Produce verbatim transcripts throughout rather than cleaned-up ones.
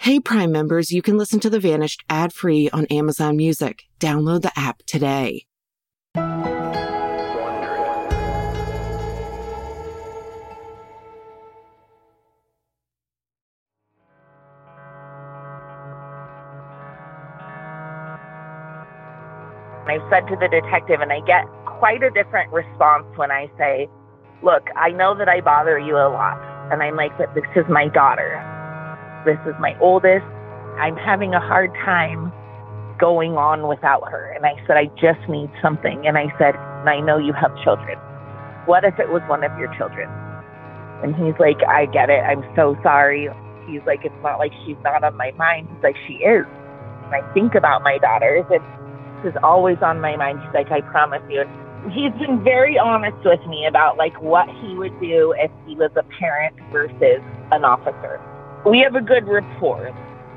Hey, Prime members, you can listen to The Vanished ad-free on Amazon Music. Download the app today. I said to the detective, and I get quite a different response when I say, look, I know that I bother you a lot. And I'm like, but this is my daughter. This is my oldest. I'm having a hard time going on without her. And I said, I just need something. And I said, I know you have children. What if it was one of your children? And he's like, I get it. I'm so sorry. He's like, it's not like she's not on my mind. He's like, she is. And I think about my daughters, and this is always on my mind. He's like, I promise you. He's been very honest with me about like what he would do if he was a parent versus an officer. We have a good rapport.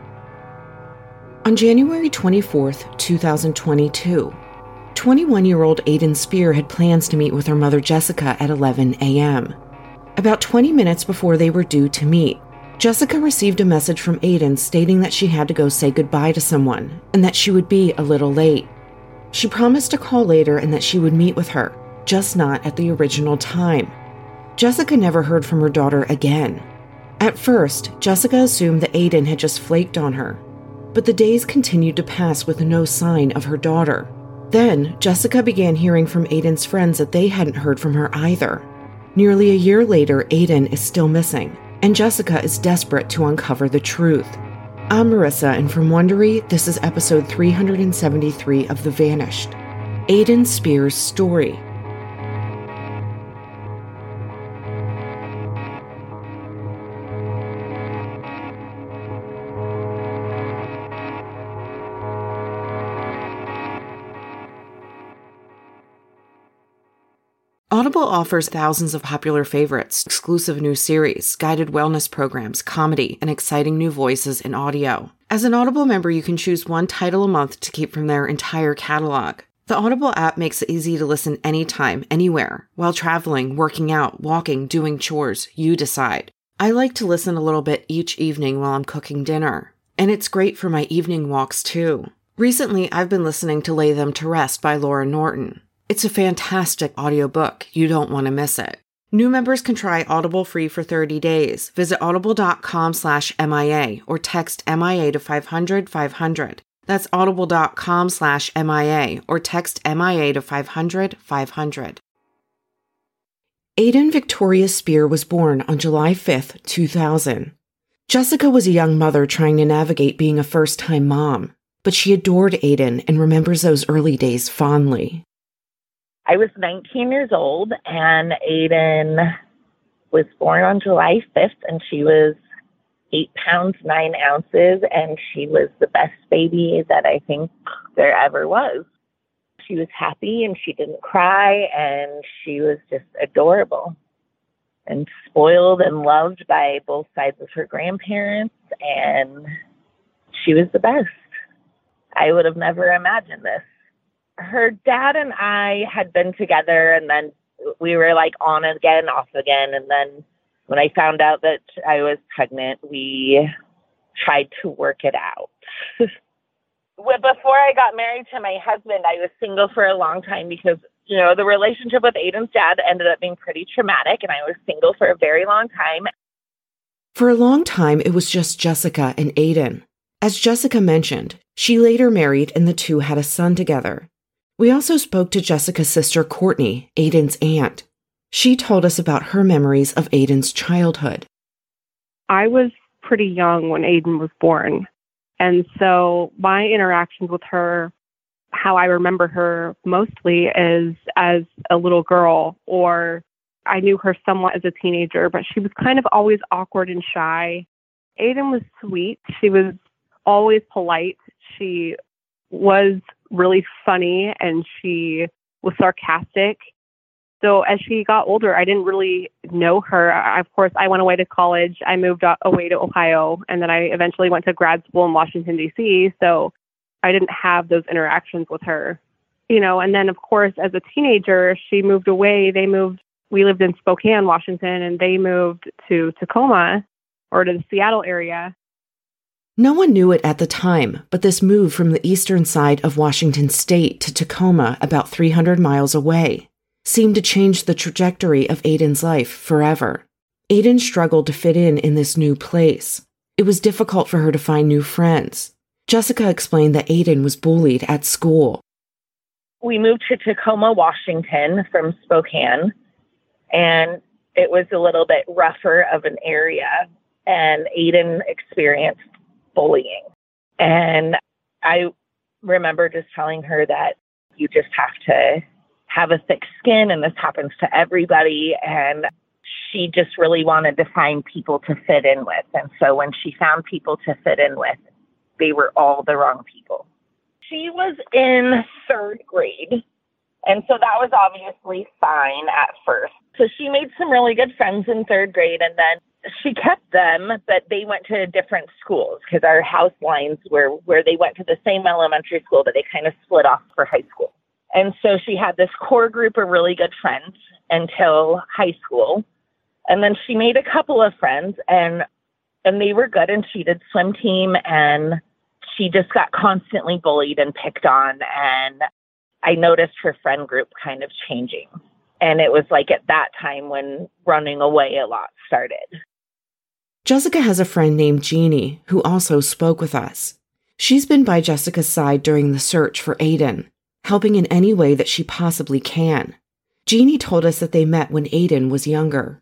On January twenty-fourth, twenty twenty-two, twenty-one-year-old Aiden Spear had plans to meet with her mother Jessica at eleven a.m. About twenty minutes before they were due to meet, Jessica received a message from Aiden stating that she had to go say goodbye to someone and that she would be a little late. She promised to call later and that she would meet with her, just not at the original time. Jessica never heard from her daughter again. At first, Jessica assumed that Aiden had just flaked on her, but the days continued to pass with no sign of her daughter. Then, Jessica began hearing from Aiden's friends that they hadn't heard from her either. Nearly a year later, Aiden is still missing, and Jessica is desperate to uncover the truth. I'm Marissa, and from Wondery, this is episode three hundred seventy-three of The Vanished, Aiden Spear's story. Audible offers thousands of popular favorites, exclusive new series, guided wellness programs, comedy, and exciting new voices in audio. As an Audible member, you can choose one title a month to keep from their entire catalog. The Audible app makes it easy to listen anytime, anywhere, while traveling, working out, walking, doing chores. You decide. I like to listen a little bit each evening while I'm cooking dinner. And it's great for my evening walks, too. Recently, I've been listening to Lay Them to Rest by Laura Norton. It's a fantastic audiobook. You don't want to miss it. New members can try Audible free for thirty days. Visit audible.com slash MIA or text M I A to five hundred five hundred. That's audible.com slash MIA or text M I A to five hundred five hundred. Aiden Victoria Spear was born on July fifth, two thousand. Jessica was a young mother trying to navigate being a first-time mom, but she adored Aiden and remembers those early days fondly. I was nineteen years old, and Aiden was born on July fifth, and she was eight pounds, nine ounces, and she was the best baby that I think there ever was. She was happy, and she didn't cry, and she was just adorable and spoiled and loved by both sides of her grandparents, and she was the best. I would have never imagined this. Her dad and I had been together, and then we were like on again, off again. And then when I found out that I was pregnant, we tried to work it out. Well, before I got married to my husband, I was single for a long time because, you know, the relationship with Aiden's dad ended up being pretty traumatic, and I was single for a very long time. For a long time, it was just Jessica and Aiden. As Jessica mentioned, she later married and the two had a son together. We also spoke to Jessica's sister, Courtney, Aiden's aunt. She told us about her memories of Aiden's childhood. I was pretty young when Aiden was born. And so my interactions with her, how I remember her mostly is as a little girl, or I knew her somewhat as a teenager, but she was kind of always awkward and shy. Aiden was sweet. She was always polite. She was really funny, and she was sarcastic. So as she got older, I didn't really know her. I, of course, I went away to college. I moved away to Ohio, and then I eventually went to grad school in Washington, D C, so I didn't have those interactions with her. You know, and then, of course, as a teenager, she moved away. They moved, we lived in Spokane, Washington, and they moved to Tacoma or to the Seattle area. No one knew it at the time, but this move from the eastern side of Washington state to Tacoma, about three hundred miles away, seemed to change the trajectory of Aiden's life forever. Aiden struggled to fit in in this new place. It was difficult for her to find new friends. Jessica explained that Aiden was bullied at school. We moved to Tacoma, Washington from Spokane, and it was a little bit rougher of an area, and Aiden experienced bullying. And I remember just telling her that you just have to have a thick skin, and this happens to everybody. And she just really wanted to find people to fit in with. And so when she found people to fit in with, they were all the wrong people. She was in third grade, and so that was obviously fine at first. So she made some really good friends in third grade, and then she kept them, but they went to different schools because our house lines were where they went to the same elementary school, but they kind of split off for high school. And so she had this core group of really good friends until high school. And then she made a couple of friends, and and they were good, and she did swim team, and she just got constantly bullied and picked on. And I noticed her friend group kind of changing. And it was like at that time when running away a lot started. Jessica has a friend named Jeannie who also spoke with us. She's been by Jessica's side during the search for Aiden, helping in any way that she possibly can. Jeannie told us that they met when Aiden was younger.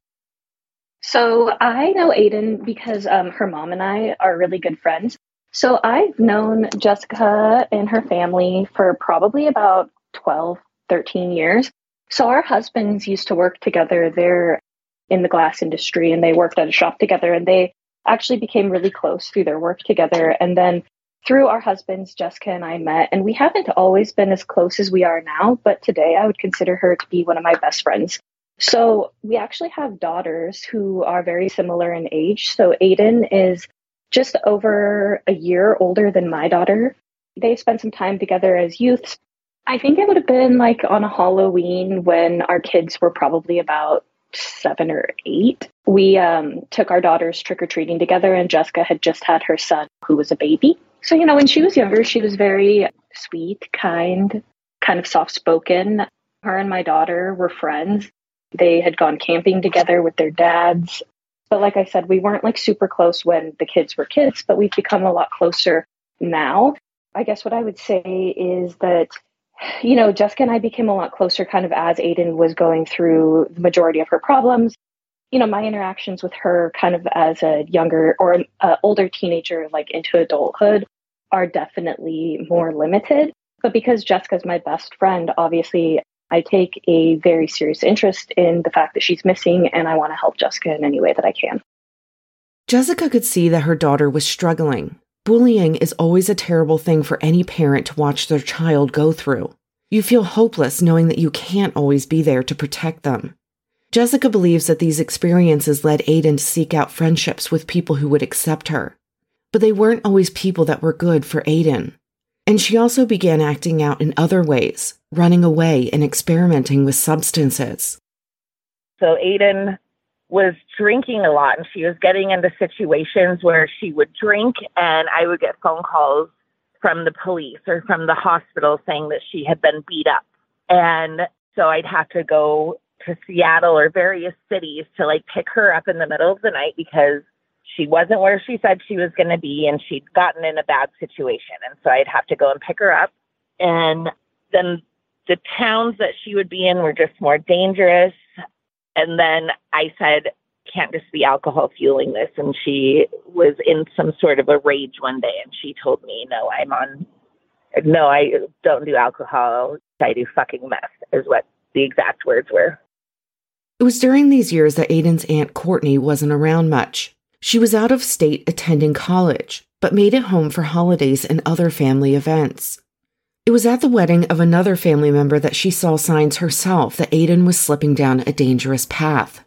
So I know Aiden because um, her mom and I are really good friends. So I've known Jessica and her family for probably about twelve, thirteen years. So our husbands used to work together. They're in the glass industry, and they worked at a shop together, and they actually became really close through their work together. And then through our husbands, Jessica and I met, and we haven't always been as close as we are now, but today I would consider her to be one of my best friends. So we actually have daughters who are very similar in age. So Aiden is just over a year older than my daughter. They spent some time together as youths. I think it would have been like on a Halloween when our kids were probably about seven or eight. We um, took our daughters trick-or-treating together, and Jessica had just had her son who was a baby. So, you know, when she was younger, she was very sweet, kind, kind of soft-spoken. Her and my daughter were friends. They had gone camping together with their dads. But like I said, we weren't like super close when the kids were kids, but we've become a lot closer now. I guess what I would say is that, you know, Jessica and I became a lot closer kind of as Aiden was going through the majority of her problems. You know, my interactions with her kind of as a younger or an uh, older teenager, like into adulthood, are definitely more limited. But because Jessica's my best friend, obviously, I take a very serious interest in the fact that she's missing, and I want to help Jessica in any way that I can. Jessica could see that her daughter was struggling. Bullying is always a terrible thing for any parent to watch their child go through. You feel hopeless knowing that you can't always be there to protect them. Jessica believes that these experiences led Aiden to seek out friendships with people who would accept her. But they weren't always people that were good for Aiden. And she also began acting out in other ways, running away and experimenting with substances. So Aiden was drinking a lot, and she was getting into situations where she would drink, and I would get phone calls from the police or from the hospital saying that she had been beat up. And so I'd have to go to Seattle or various cities to like pick her up in the middle of the night because she wasn't where she said she was going to be, and she'd gotten in a bad situation. And so I'd have to go and pick her up. And then the towns that she would be in were just more dangerous. And then I said, can't just be alcohol fueling this. And she was in some sort of a rage one day, and she told me, no, I'm on, no, I don't do alcohol. I do fucking meth, is what the exact words were. It was during these years that Aiden's Aunt Courtney wasn't around much. She was out of state attending college, but made it home for holidays and other family events. It was at the wedding of another family member that she saw signs herself that Aiden was slipping down a dangerous path.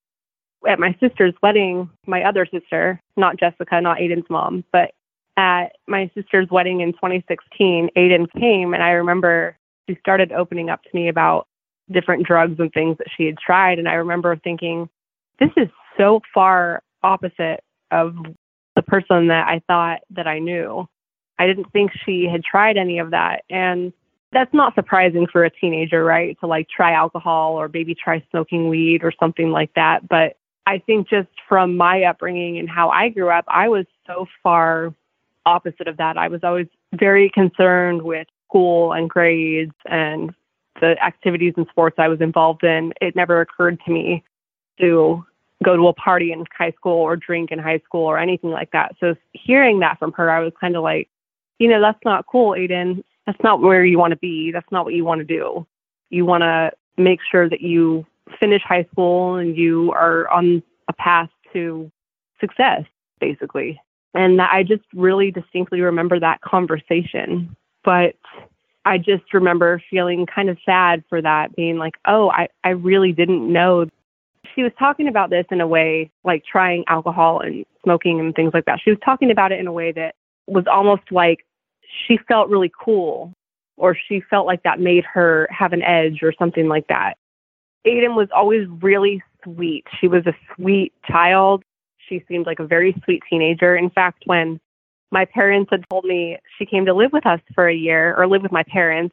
At my sister's wedding, my other sister, not Jessica, not Aiden's mom, but at my sister's wedding in twenty sixteen, Aiden came, and I remember she started opening up to me about different drugs and things that she had tried. And I remember thinking, this is so far opposite of the person that I thought that I knew. I didn't think she had tried any of that. And that's not surprising for a teenager, right? To like try alcohol or maybe try smoking weed or something like that. But I think just from my upbringing and how I grew up, I was so far opposite of that. I was always very concerned with school and grades and the activities and sports I was involved in. It never occurred to me to go to a party in high school or drink in high school or anything like that. So hearing that from her, I was kind of like, you know, that's not cool, Aiden. That's not where you want to be. That's not what you want to do. You want to make sure that you finish high school and you are on a path to success, basically. And I just really distinctly remember that conversation. But I just remember feeling kind of sad for that, being like, oh, I, I really didn't know. She was talking about this in a way, like trying alcohol and smoking and things like that. She was talking about it in a way that was almost like she felt really cool, or she felt like that made her have an edge or something like that. Aiden was always really sweet. She was a sweet child. She seemed like a very sweet teenager. In fact, when my parents had told me she came to live with us for a year, or live with my parents,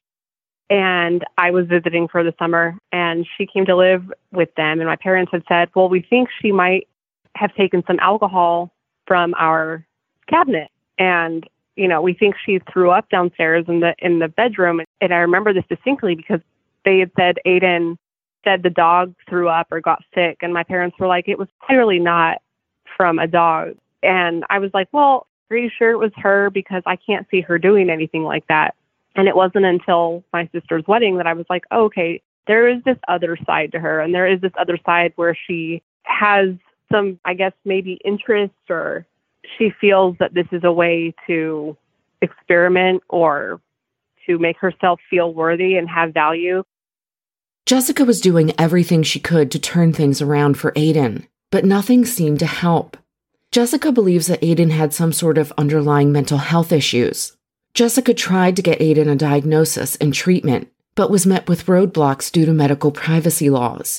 and I was visiting for the summer, and she came to live with them, and my parents had said, well, we think she might have taken some alcohol from our cabinet. And, you know, we think she threw up downstairs in the in the bedroom. And I remember this distinctly because they had said Aiden said the dog threw up or got sick. And my parents were like, it was clearly not from a dog. And I was like, well, are you sure it was her? Because I can't see her doing anything like that. And it wasn't until my sister's wedding that I was like, oh, okay, there is this other side to her. And there is this other side where she has some, I guess, maybe interest, or she feels that this is a way to experiment or to make herself feel worthy and have value. Jessica was doing everything she could to turn things around for Aiden, but nothing seemed to help. Jessica believes that Aiden had some sort of underlying mental health issues. Jessica tried to get Aiden a diagnosis and treatment, but was met with roadblocks due to medical privacy laws.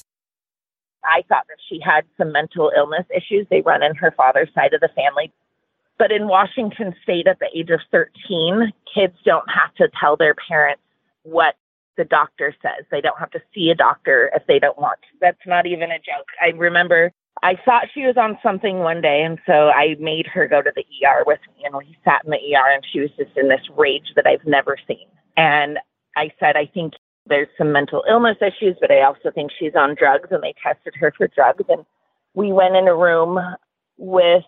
I thought that she had some mental illness issues. They run in her father's side of the family. But in Washington State, at the age of thirteen, kids don't have to tell their parents what the doctor says. They don't have to see a doctor if they don't want to. That's not even a joke. I remember I thought she was on something one day, and so I made her go to the E R with me, and we sat in the E R, and she was just in this rage that I've never seen. And I said, I think there's some mental illness issues, but I also think she's on drugs, and they tested her for drugs. And we went in a room with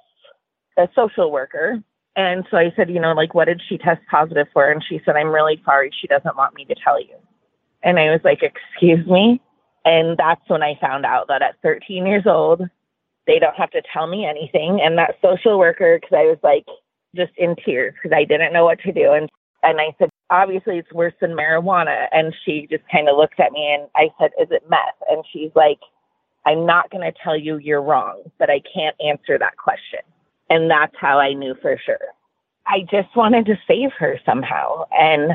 a social worker. And so I said, you know, like, what did she test positive for? And she said, I'm really sorry. She doesn't want me to tell you. And I was like, excuse me? And that's when I found out that at thirteen years old, they don't have to tell me anything. And that social worker, because I was like just in tears because I didn't know what to do. And, and I said, obviously it's worse than marijuana. And she just kind of looked at me and I said, is it meth? And she's like, I'm not going to tell you you're wrong, but I can't answer that question. And that's how I knew for sure. I just wanted to save her somehow. And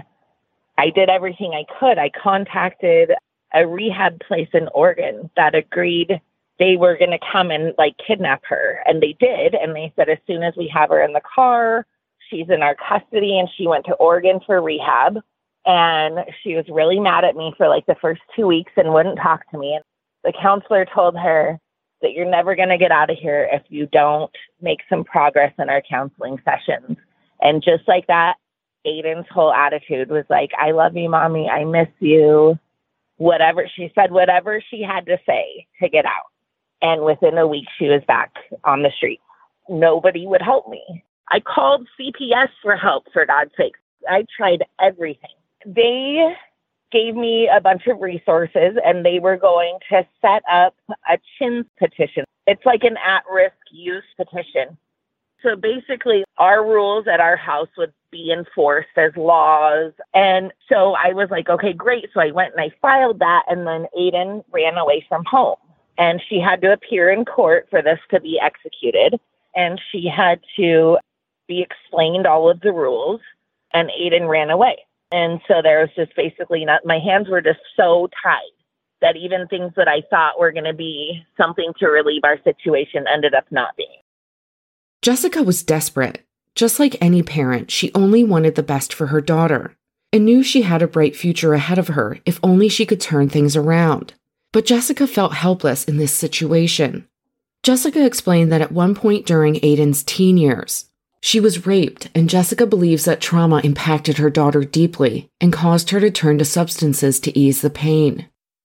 I did everything I could. I contacted a rehab place in Oregon that agreed they were going to come and like kidnap her. And they did. And they said, as soon as we have her in the car, she's in our custody. And she went to Oregon for rehab. And she was really mad at me for like the first two weeks and wouldn't talk to me. And the counselor told her that you're never going to get out of here if you don't make some progress in our counseling sessions. And just like that, Aiden's whole attitude was like, I love you, mommy. I miss you. Whatever. She said whatever she had to say to get out. And within a week, she was back on the street. Nobody would help me. I called C P S for help, for God's sake. I tried everything. They gave me a bunch of resources, and they were going to set up a CHINS petition. It's like an at-risk youth petition. So basically, our rules at our house would be enforced as laws. And so I was like, okay, great. So I went and I filed that, and then Aiden ran away from home. And she had to appear in court for this to be executed. And she had to be explained all of the rules, and Aiden ran away. And so there was just basically not, my hands were just so tied that even things that I thought were going to be something to relieve our situation ended up not being. Jessica was desperate. Just like any parent, she only wanted the best for her daughter and knew she had a bright future ahead of her if only she could turn things around. But Jessica felt helpless in this situation. Jessica explained that at one point during Aiden's teen years, she was raped, and Jessica believes that trauma impacted her daughter deeply and caused her to turn to substances to ease the pain.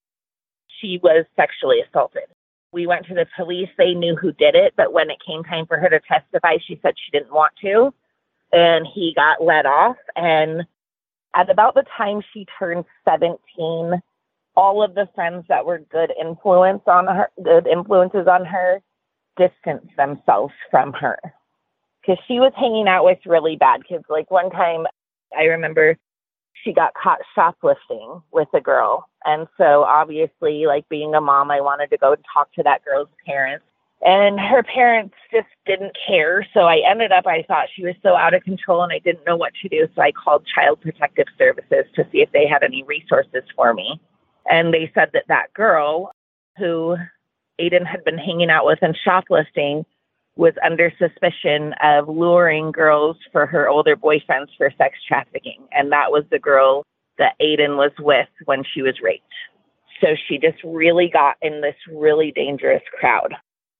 She was sexually assaulted. We went to the police. They knew who did it, but when it came time for her to testify, she said she didn't want to, and he got let off. And at about the time she turned seventeen, all of the friends that were good influence on her, good influences on her, distanced themselves from her because she was hanging out with really bad kids. Like one time, I remember she got caught shoplifting with a girl. And so obviously, like being a mom, I wanted to go and talk to that girl's parents. And her parents just didn't care. So I ended up, I thought she was so out of control and I didn't know what to do. So I called Child Protective Services to see if they had any resources for me. And they said that that girl who Aiden had been hanging out with and shoplifting was under suspicion of luring girls for her older boyfriends for sex trafficking. And that was the girl that Aiden was with when she was raped. So she just really got in this really dangerous crowd.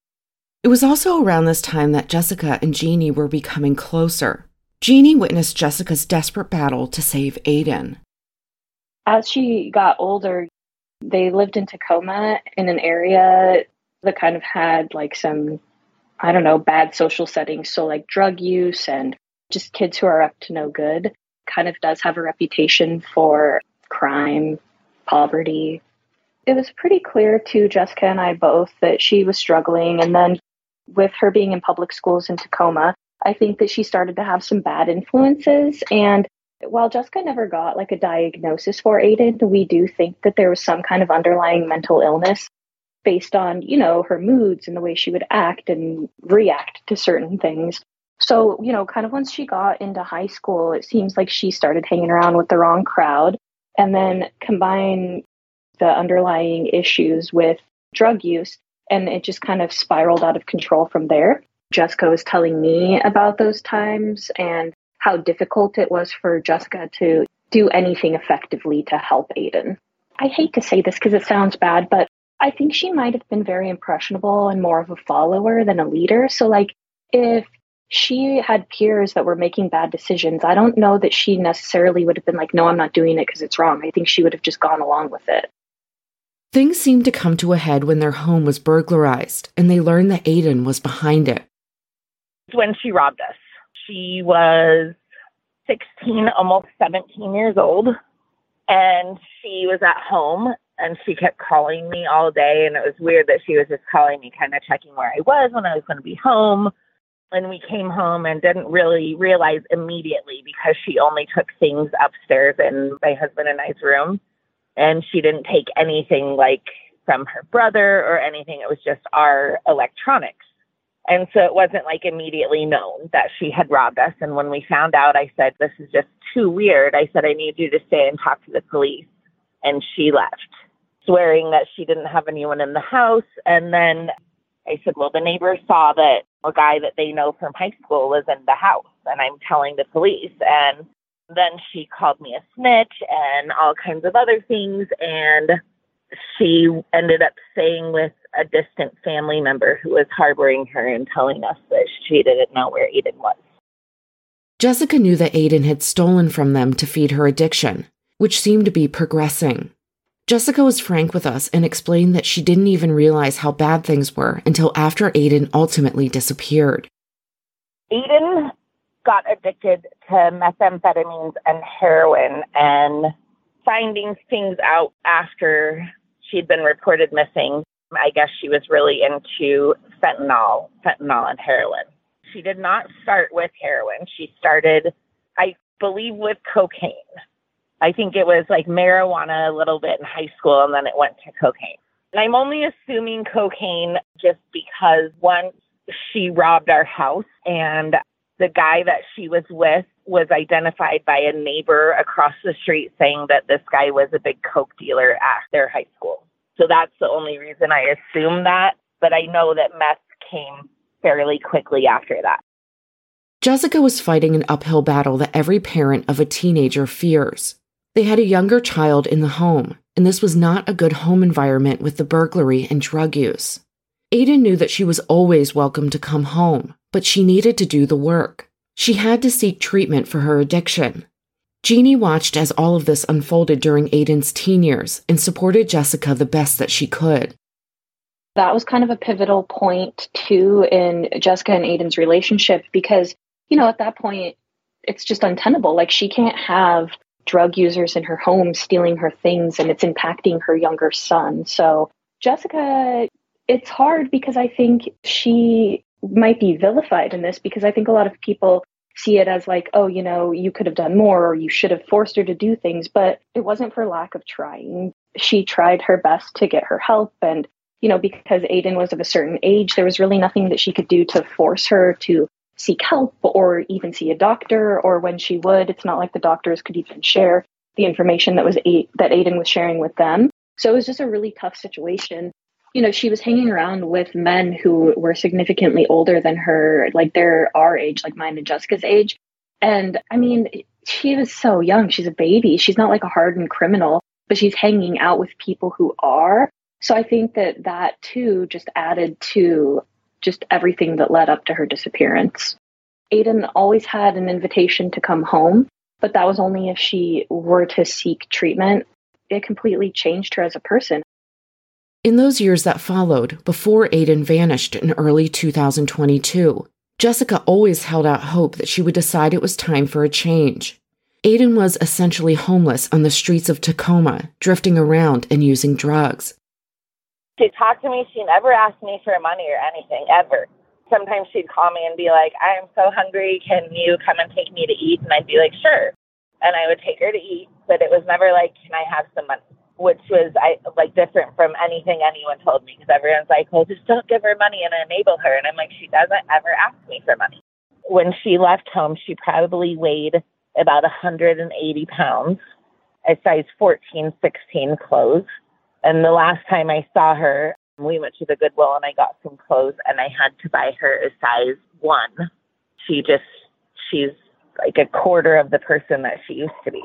It was also around this time that Jessica and Jeannie were becoming closer. Jeannie witnessed Jessica's desperate battle to save Aiden. As she got older, they lived in Tacoma in an area that kind of had like some, I don't know, bad social settings. So like drug use and just kids who are up to no good. Kind of does have a reputation for crime, poverty. It was pretty clear to Jessica and I both that she was struggling. And then with her being in public schools in Tacoma, I think that she started to have some bad influences. And while Jessica never got like a diagnosis for Aiden, we do think that there was some kind of underlying mental illness based on, you know, her moods and the way she would act and react to certain things. So, you know, kind of once she got into high school, it seems like she started hanging around with the wrong crowd, and then combine the underlying issues with drug use, and it just kind of spiraled out of control from there. Jessica was telling me about those times and how difficult it was for Jessica to do anything effectively to help Aiden. I hate to say this because it sounds bad, but I think she might have been very impressionable and more of a follower than a leader. So like if she had peers that were making bad decisions, I don't know that she necessarily would have been like, no, I'm not doing it because it's wrong. I think she would have just gone along with it. Things seemed to come to a head when their home was burglarized and they learned that Aiden was behind it. When she robbed us, she was sixteen, almost seventeen years old, and she was at home and she kept calling me all day. And it was weird that she was just calling me, kind of checking where I was when I was going to be home. And we came home and didn't really realize immediately because she only took things upstairs in my husband and I's room. And she didn't take anything like from her brother or anything. It was just our electronics. And so it wasn't like immediately known that she had robbed us. And when we found out, I said, this is just too weird. I said, I need you to stay and talk to the police. And she left, swearing that she didn't have anyone in the house. And then I said, well, the neighbors saw that a guy that they know from high school was in the house, and I'm telling the police. And then she called me a snitch and all kinds of other things. And she ended up staying with a distant family member who was harboring her and telling us that she didn't know where Aiden was. Jessica knew that Aiden had stolen from them to feed her addiction, which seemed to be progressing. Jessica was frank with us and explained that she didn't even realize how bad things were until after Aiden ultimately disappeared. Aiden got addicted to methamphetamines and heroin, and finding things out after she'd been reported missing, I guess she was really into fentanyl, fentanyl and heroin. She did not start with heroin. She started, I believe, with cocaine. I think it was like marijuana a little bit in high school, and then it went to cocaine. And I'm only assuming cocaine just because once she robbed our house, and the guy that she was with was identified by a neighbor across the street saying that this guy was a big coke dealer at their high school. So that's the only reason I assume that. But I know that meth came fairly quickly after that. Jessica was fighting an uphill battle that every parent of a teenager fears. They had a younger child in the home, and this was not a good home environment with the burglary and drug use. Aiden knew that she was always welcome to come home, but she needed to do the work. She had to seek treatment for her addiction. Jeannie watched as all of this unfolded during Aiden's teen years and supported Jessica the best that she could. That was kind of a pivotal point, too, in Jessica and Aiden's relationship because, you know, at that point, it's just untenable. Like, she can't have drug users in her home stealing her things, and it's impacting her younger son. So Jessica, it's hard because I think she might be vilified in this because I think a lot of people see it as like, oh, you know, you could have done more or you should have forced her to do things. But it wasn't for lack of trying. She tried her best to get her help. And, you know, because Aiden was of a certain age, there was really nothing that she could do to force her to seek help or even see a doctor. Or when she would, it's not like the doctors could even share the information that was a- that Aiden was sharing with them. So it was just a really tough situation. You know, she was hanging around with men who were significantly older than her, like they're our age, like mine and Jessica's age. And I mean, she was so young. She's a baby. She's not like a hardened criminal, but she's hanging out with people who are. So I think that that too just added to just everything that led up to her disappearance. Aiden always had an invitation to come home, but that was only if she were to seek treatment. It completely changed her as a person. In those years that followed, before Aiden vanished in early two thousand twenty-two, Jessica always held out hope that she would decide it was time for a change. Aiden was essentially homeless on the streets of Tacoma, drifting around and using drugs. She talked to me. She never asked me for money or anything, ever. Sometimes she'd call me and be like, I'm so hungry. Can you come and take me to eat? And I'd be like, sure. And I would take her to eat, but it was never like, can I have some money? Which was I like different from anything anyone told me because everyone's like, well, just don't give her money and enable her. And I'm like, she doesn't ever ask me for money. When she left home, she probably weighed about one hundred eighty pounds, a size fourteen, sixteen clothes. And the last time I saw her, we went to the Goodwill and I got some clothes and I had to buy her a size one. She just, she's like a quarter of the person that she used to be.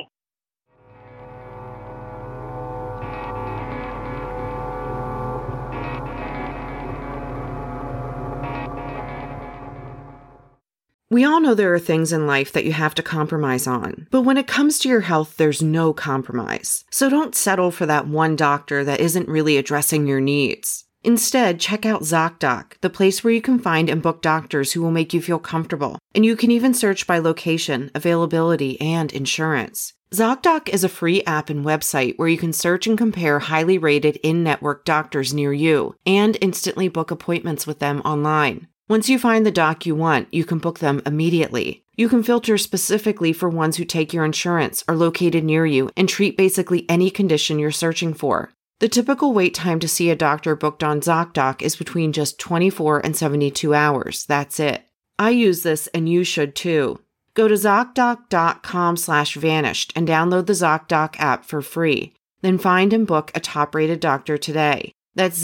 We all know there are things in life that you have to compromise on, but when it comes to your health, there's no compromise. So don't settle for that one doctor that isn't really addressing your needs. Instead, check out ZocDoc, the place where you can find and book doctors who will make you feel comfortable. And you can even search by location, availability, and insurance. ZocDoc is a free app and website where you can search and compare highly rated in-network doctors near you and instantly book appointments with them online. Once you find the doc you want, you can book them immediately. You can filter specifically for ones who take your insurance, are located near you, and treat basically any condition you're searching for. The typical wait time to see a doctor booked on ZocDoc is between just twenty-four and seventy-two hours. That's it. I use this and you should too. Go to ZocDoc.com slash vanished and download the ZocDoc app for free. Then find and book a top-rated doctor today. That's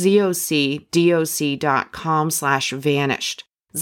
ZocDoc dot com slash vanished.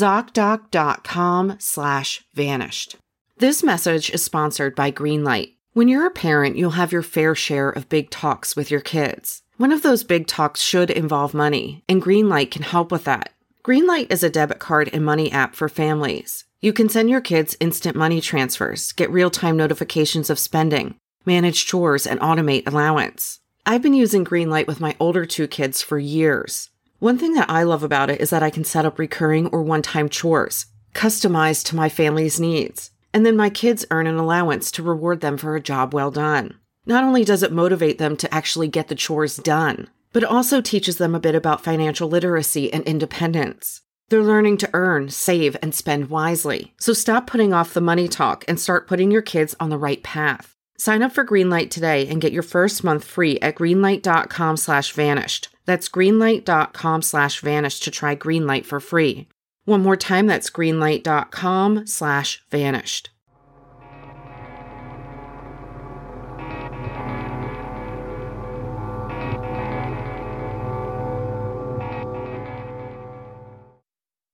ZocDoc.com slash vanished. This message is sponsored by Greenlight. When you're a parent, you'll have your fair share of big talks with your kids. One of those big talks should involve money, and Greenlight can help with that. Greenlight is a debit card and money app for families. You can send your kids instant money transfers, get real-time notifications of spending, manage chores, and automate allowance. I've been using Greenlight with my older two kids for years. One thing that I love about it is that I can set up recurring or one-time chores, customized to my family's needs. And then my kids earn an allowance to reward them for a job well done. Not only does it motivate them to actually get the chores done, but it also teaches them a bit about financial literacy and independence. They're learning to earn, save, and spend wisely. So stop putting off the money talk and start putting your kids on the right path. Sign up for Greenlight today and get your first month free at greenlight.com slash vanished. That's greenlight.com slash vanished to try Greenlight for free. One more time, that's greenlight.com slash vanished.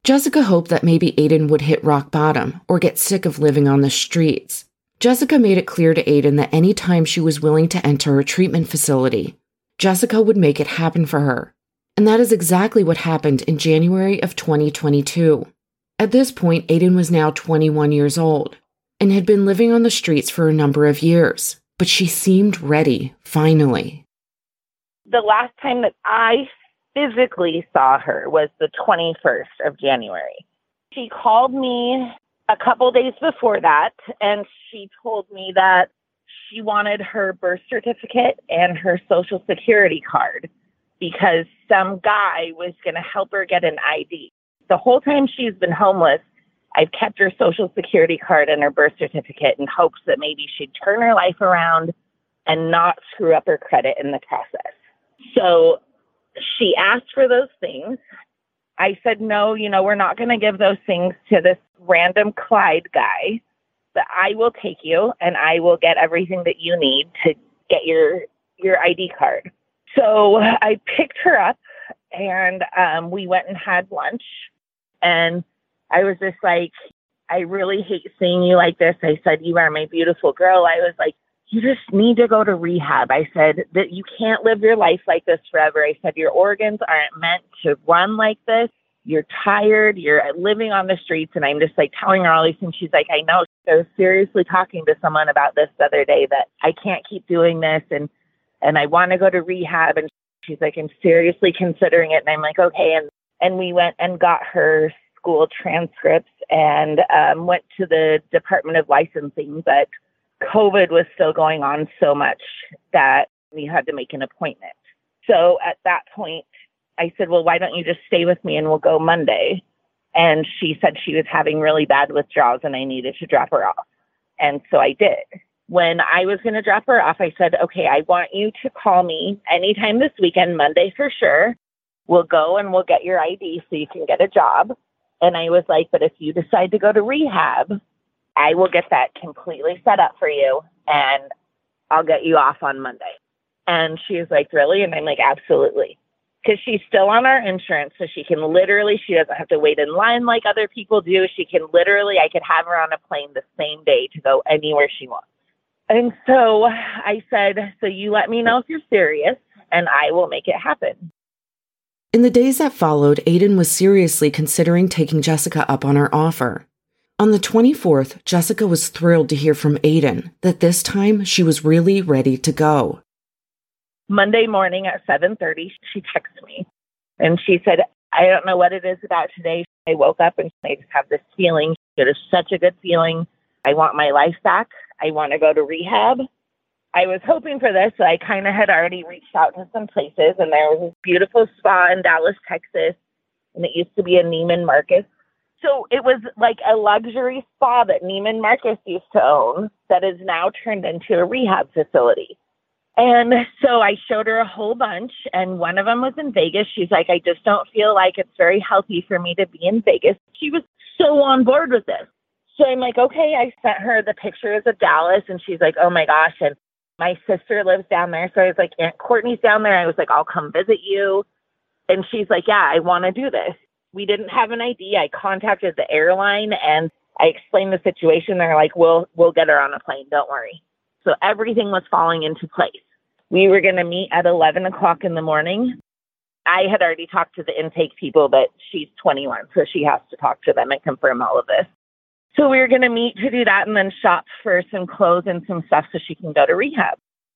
Jessica hoped that maybe Aiden would hit rock bottom or get sick of living on the streets. Jessica made it clear to Aiden that any time she was willing to enter a treatment facility, Jessica would make it happen for her. And that is exactly what happened in January of twenty twenty-two. At this point, Aiden was now twenty-one years old and had been living on the streets for a number of years, but she seemed ready, finally. The last time that I physically saw her was the twenty-first of January. She called me a couple days before that, and she told me that she wanted her birth certificate and her social security card because some guy was going to help her get an I D. The whole time she's been homeless, I've kept her social security card and her birth certificate in hopes that maybe she'd turn her life around and not screw up her credit in the process. So she asked for those things. I said, no, you know, we're not going to give those things to this random Clyde guy, but I will take you and I will get everything that you need to get your, your I D card. So I picked her up and um, we went and had lunch. And I was just like, I really hate seeing you like this. I said, you are my beautiful girl. I was like, you just need to go to rehab. I said that you can't live your life like this forever. I said, your organs aren't meant to run like this. You're tired. You're living on the streets. And I'm just like telling her all these things. She's like, I know. I was seriously talking to someone about this the other day that I can't keep doing this. And, and I want to go to rehab. And she's like, I'm seriously considering it. And I'm like, okay. And, and we went and got her school transcripts and um, went to the Department of Licensing, but COVID was still going on so much that we had to make an appointment. So at that point, I said, well, why don't you just stay with me and we'll go Monday? And she said she was having really bad withdrawals and I needed to drop her off. And so I did. When I was going to drop her off, I said, okay, I want you to call me anytime this weekend, Monday for sure. We'll go and we'll get your I D so you can get a job. And I was like, but if you decide to go to rehab, I will get that completely set up for you and I'll get you off on Monday. And she was like, really? And I'm like, absolutely. Because she's still on our insurance. So she can literally, she doesn't have to wait in line like other people do. She can literally, I could have her on a plane the same day to go anywhere she wants. And so I said, so you let me know if you're serious and I will make it happen. In the days that followed, Aiden was seriously considering taking Jessica up on her offer. On the twenty-fourth, Jessica was thrilled to hear from Aiden that this time she was really ready to go. Monday morning at seven thirty, she texted me and she said, I don't know what it is about today. I woke up and I just have this feeling. It is such a good feeling. I want my life back. I want to go to rehab. I was hoping for this. So I kind of had already reached out to some places and there was this beautiful spa in Dallas, Texas. And it used to be a Neiman Marcus. So it was like a luxury spa that Neiman Marcus used to own that is now turned into a rehab facility. And so I showed her a whole bunch, and one of them was in Vegas. She's like, I just don't feel like it's very healthy for me to be in Vegas. She was so on board with this. So I'm like, okay, I sent her the pictures of Dallas, and she's like, oh my gosh. And my sister lives down there. So I was like, Aunt Courtney's down there. I was like, I'll come visit you. And she's like, yeah, I want to do this. We didn't have an I D. I contacted the airline and I explained the situation. They're like, we'll, we'll get her on a plane. Don't worry. So everything was falling into place. We were going to meet at eleven o'clock in the morning. I had already talked to the intake people, but she's twenty-one, so she has to talk to them and confirm all of this. So we were going to meet to do that and then shop for some clothes and some stuff so she can go to rehab.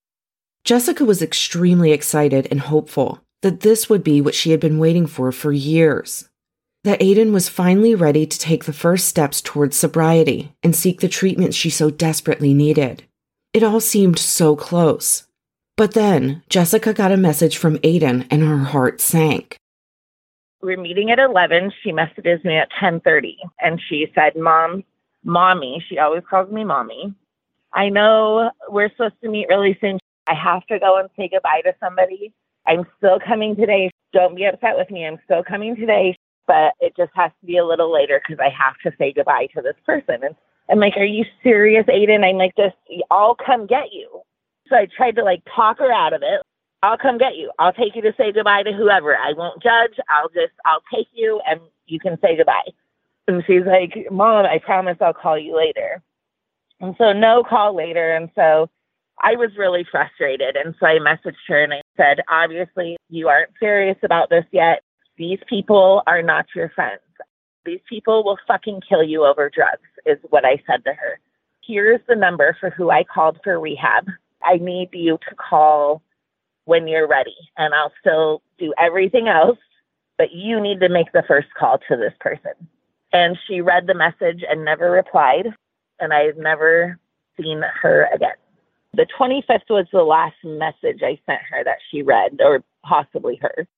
Jessica was extremely excited and hopeful that this would be what she had been waiting for for years. That Aiden was finally ready to take the first steps towards sobriety and seek the treatment she so desperately needed. It all seemed so close. But then Jessica got a message from Aiden and her heart sank. We're meeting at eleven. She messages me at ten thirty and she said, Mom, Mommy, she always calls me Mommy. I know we're supposed to meet really soon. I have to go and say goodbye to somebody. I'm still coming today. Don't be upset with me. I'm still coming today. But it just has to be a little later because I have to say goodbye to this person. And I'm like, are you serious, Aiden? I'm like, just, I'll come get you. So I tried to like talk her out of it. I'll come get you. I'll take you to say goodbye to whoever. I won't judge. I'll just, I'll take you and You can say goodbye. And she's like, Mom, I promise I'll call you later. And so no call later. And so I was really frustrated. And so I messaged her and I said, obviously, you aren't serious about this yet. These people are not your friends. These people will fucking kill you over drugs, is what I said to her. Here's the number for who I called for rehab. I need you to call when you're ready, and I'll still do everything else, but you need to make the first call to this person. And she read the message and never replied, and I've never seen her again. The twenty-fifth was the last message I sent her that she read, or possibly heard.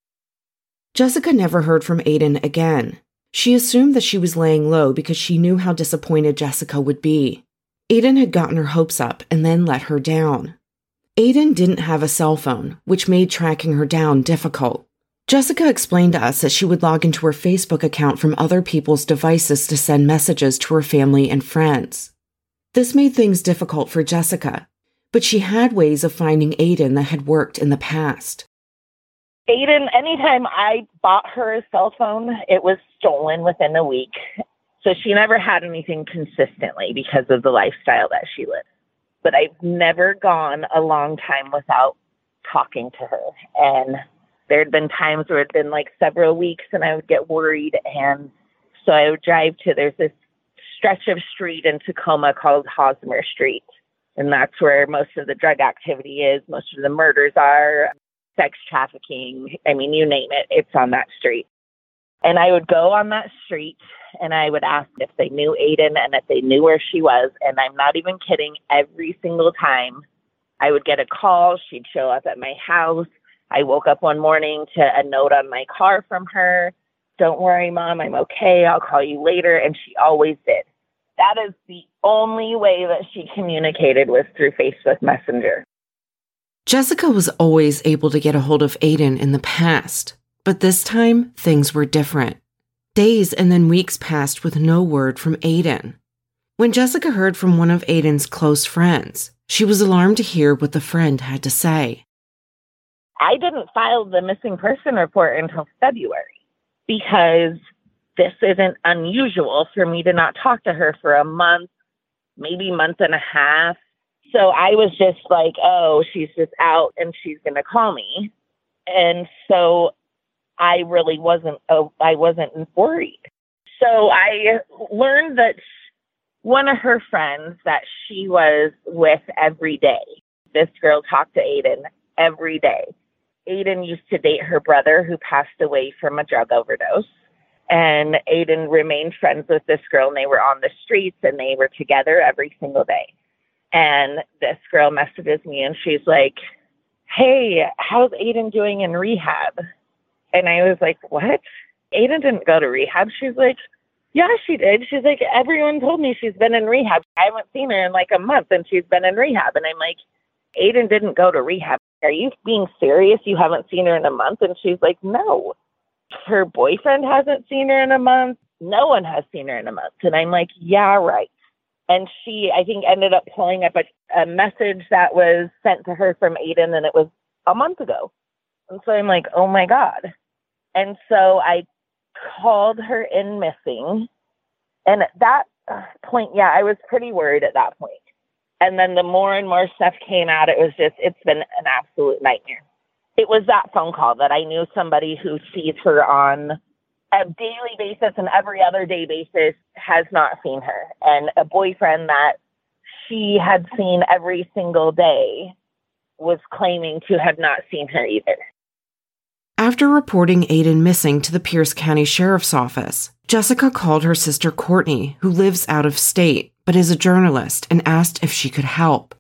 Jessica never heard from Aiden again. She assumed that she was laying low because she knew how disappointed Jessica would be. Aiden had gotten her hopes up and then let her down. Aiden didn't have a cell phone, which made tracking her down difficult. Jessica explained to us that she would log into her Facebook account from other people's devices to send messages to her family and friends. This made things difficult for Jessica, but she had ways of finding Aiden that had worked in the past. Aiden, anytime I bought her a cell phone, it was stolen within a week. So she never had anything consistently because of the lifestyle that she lived. But I've never gone a long time without talking to her. And there had been times where it had been like several weeks and I would get worried. And so I would drive to, there's this stretch of street in Tacoma called Hosmer Street. And that's where most of the drug activity is. Most of the murders are, sex trafficking. I mean, you name it, it's on that street. And I would go on that street and I would ask if they knew Aiden and if they knew where she was. And I'm not even kidding. Every single time I would get a call, she'd show up at my house. I woke up one morning to a note on my car from her. Don't worry, Mom, I'm okay. I'll call you later. And she always did. That is the only way that she communicated was through Facebook Messenger. Jessica was always able to get a hold of Aiden in the past, but this time things were different. Days and then weeks passed with no word from Aiden. When Jessica heard from one of Aiden's close friends, she was alarmed to hear what the friend had to say. I didn't file the missing person report until February because this isn't unusual for me to not talk to her for a month, maybe month and a half. So I was just like, oh, she's just out and she's going to call me. And so I really wasn't, oh, I wasn't worried. So I learned that one of her friends that she was with every day, this girl talked to Aiden every day. Aiden used to date her brother who passed away from a drug overdose. And Aiden remained friends with this girl and they were on the streets and they were together every single day. And this girl messages me and she's like, hey, how's Aiden doing in rehab? And I was like, what? Aiden didn't go to rehab. She's like, yeah, she did. She's like, everyone told me she's been in rehab. I haven't seen her in like a month and she's been in rehab. And I'm like, Aiden didn't go to rehab. Are you being serious? You haven't seen her in a month? And she's like, no. Her boyfriend hasn't seen her in a month. No one has seen her in a month. And I'm like, yeah, right. And she, I think, ended up pulling up a, a message that was sent to her from Aiden, and it was a month ago. And so I'm like, oh, my God. And so I called her in missing. And at that point, yeah, I was pretty worried at that point. And then the more and more stuff came out, it was just, it's been an absolute nightmare. It was that phone call that I knew somebody who sees her on a daily basis and every other day basis has not seen her. And a boyfriend that she had seen every single day was claiming to have not seen her either. After reporting Aiden missing to the Pierce County Sheriff's Office, Jessica called her sister Courtney, who lives out of state but is a journalist, and asked if she could help.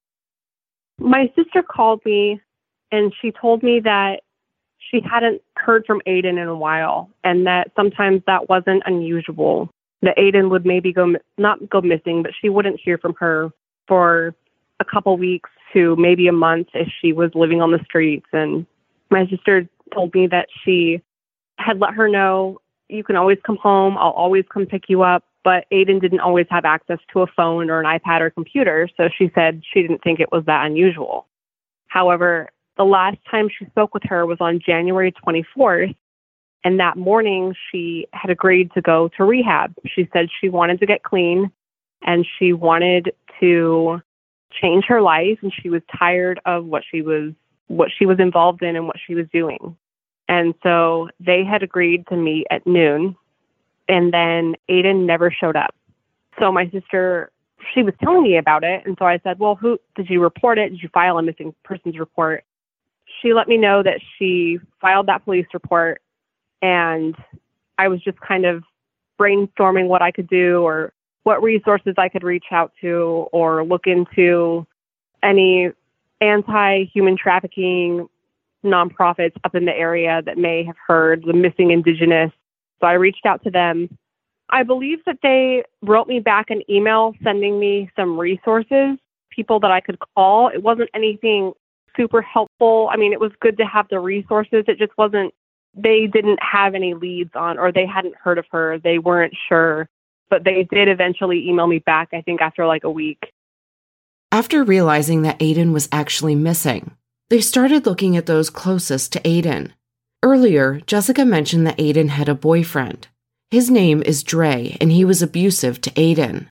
My sister called me and she told me that she hadn't heard from Aiden in a while and that sometimes that wasn't unusual, that Aiden would maybe go, not go missing, but she wouldn't hear from her for a couple weeks to maybe a month if she was living on the streets. And my sister told me that she had let her know, you can always come home, I'll always come pick you up. But Aiden didn't always have access to a phone or an iPad or computer, so she said she didn't think it was that unusual. However, the last time she spoke with her was on January twenty-fourth, And that morning, she had agreed to go to rehab. She said she wanted to get clean and she wanted to change her life, and she was tired of what she was what she was involved in and what she was doing. And so they had agreed to meet at noon, and then Aiden never showed up. So my sister, she was telling me about it, and so I said, well, who did you report it? Did you file a missing persons report? She let me know that she filed that police report, and I was just kind of brainstorming what I could do or what resources I could reach out to or look into any anti-human trafficking nonprofits up in the area that may have heard the missing Indigenous. So I reached out to them. I believe that they wrote me back an email sending me some resources, people that I could call. It wasn't anything super helpful. I mean, it was good to have the resources. It just wasn't, they didn't have any leads on, or they hadn't heard of her. They weren't sure. But they did eventually email me back, I think, after like a week. After realizing that Aiden was actually missing, they started looking at those closest to Aiden. Earlier, Jessica mentioned that Aiden had a boyfriend. His name is Dre, and he was abusive to Aiden.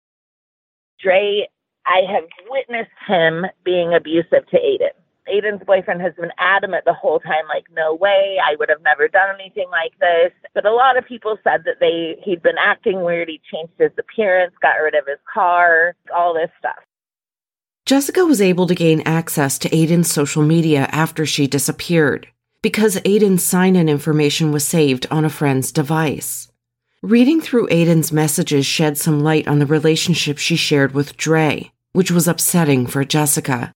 Dre, I have witnessed him being abusive to Aiden. Aiden's boyfriend has been adamant the whole time, like, no way, I would have never done anything like this. But a lot of people said that they he'd been acting weird, he changed his appearance, got rid of his car, all this stuff. Jessica was able to gain access to Aiden's social media after she disappeared, because Aiden's sign-in information was saved on a friend's device. Reading through Aiden's messages shed some light on the relationship she shared with Dre, which was upsetting for Jessica.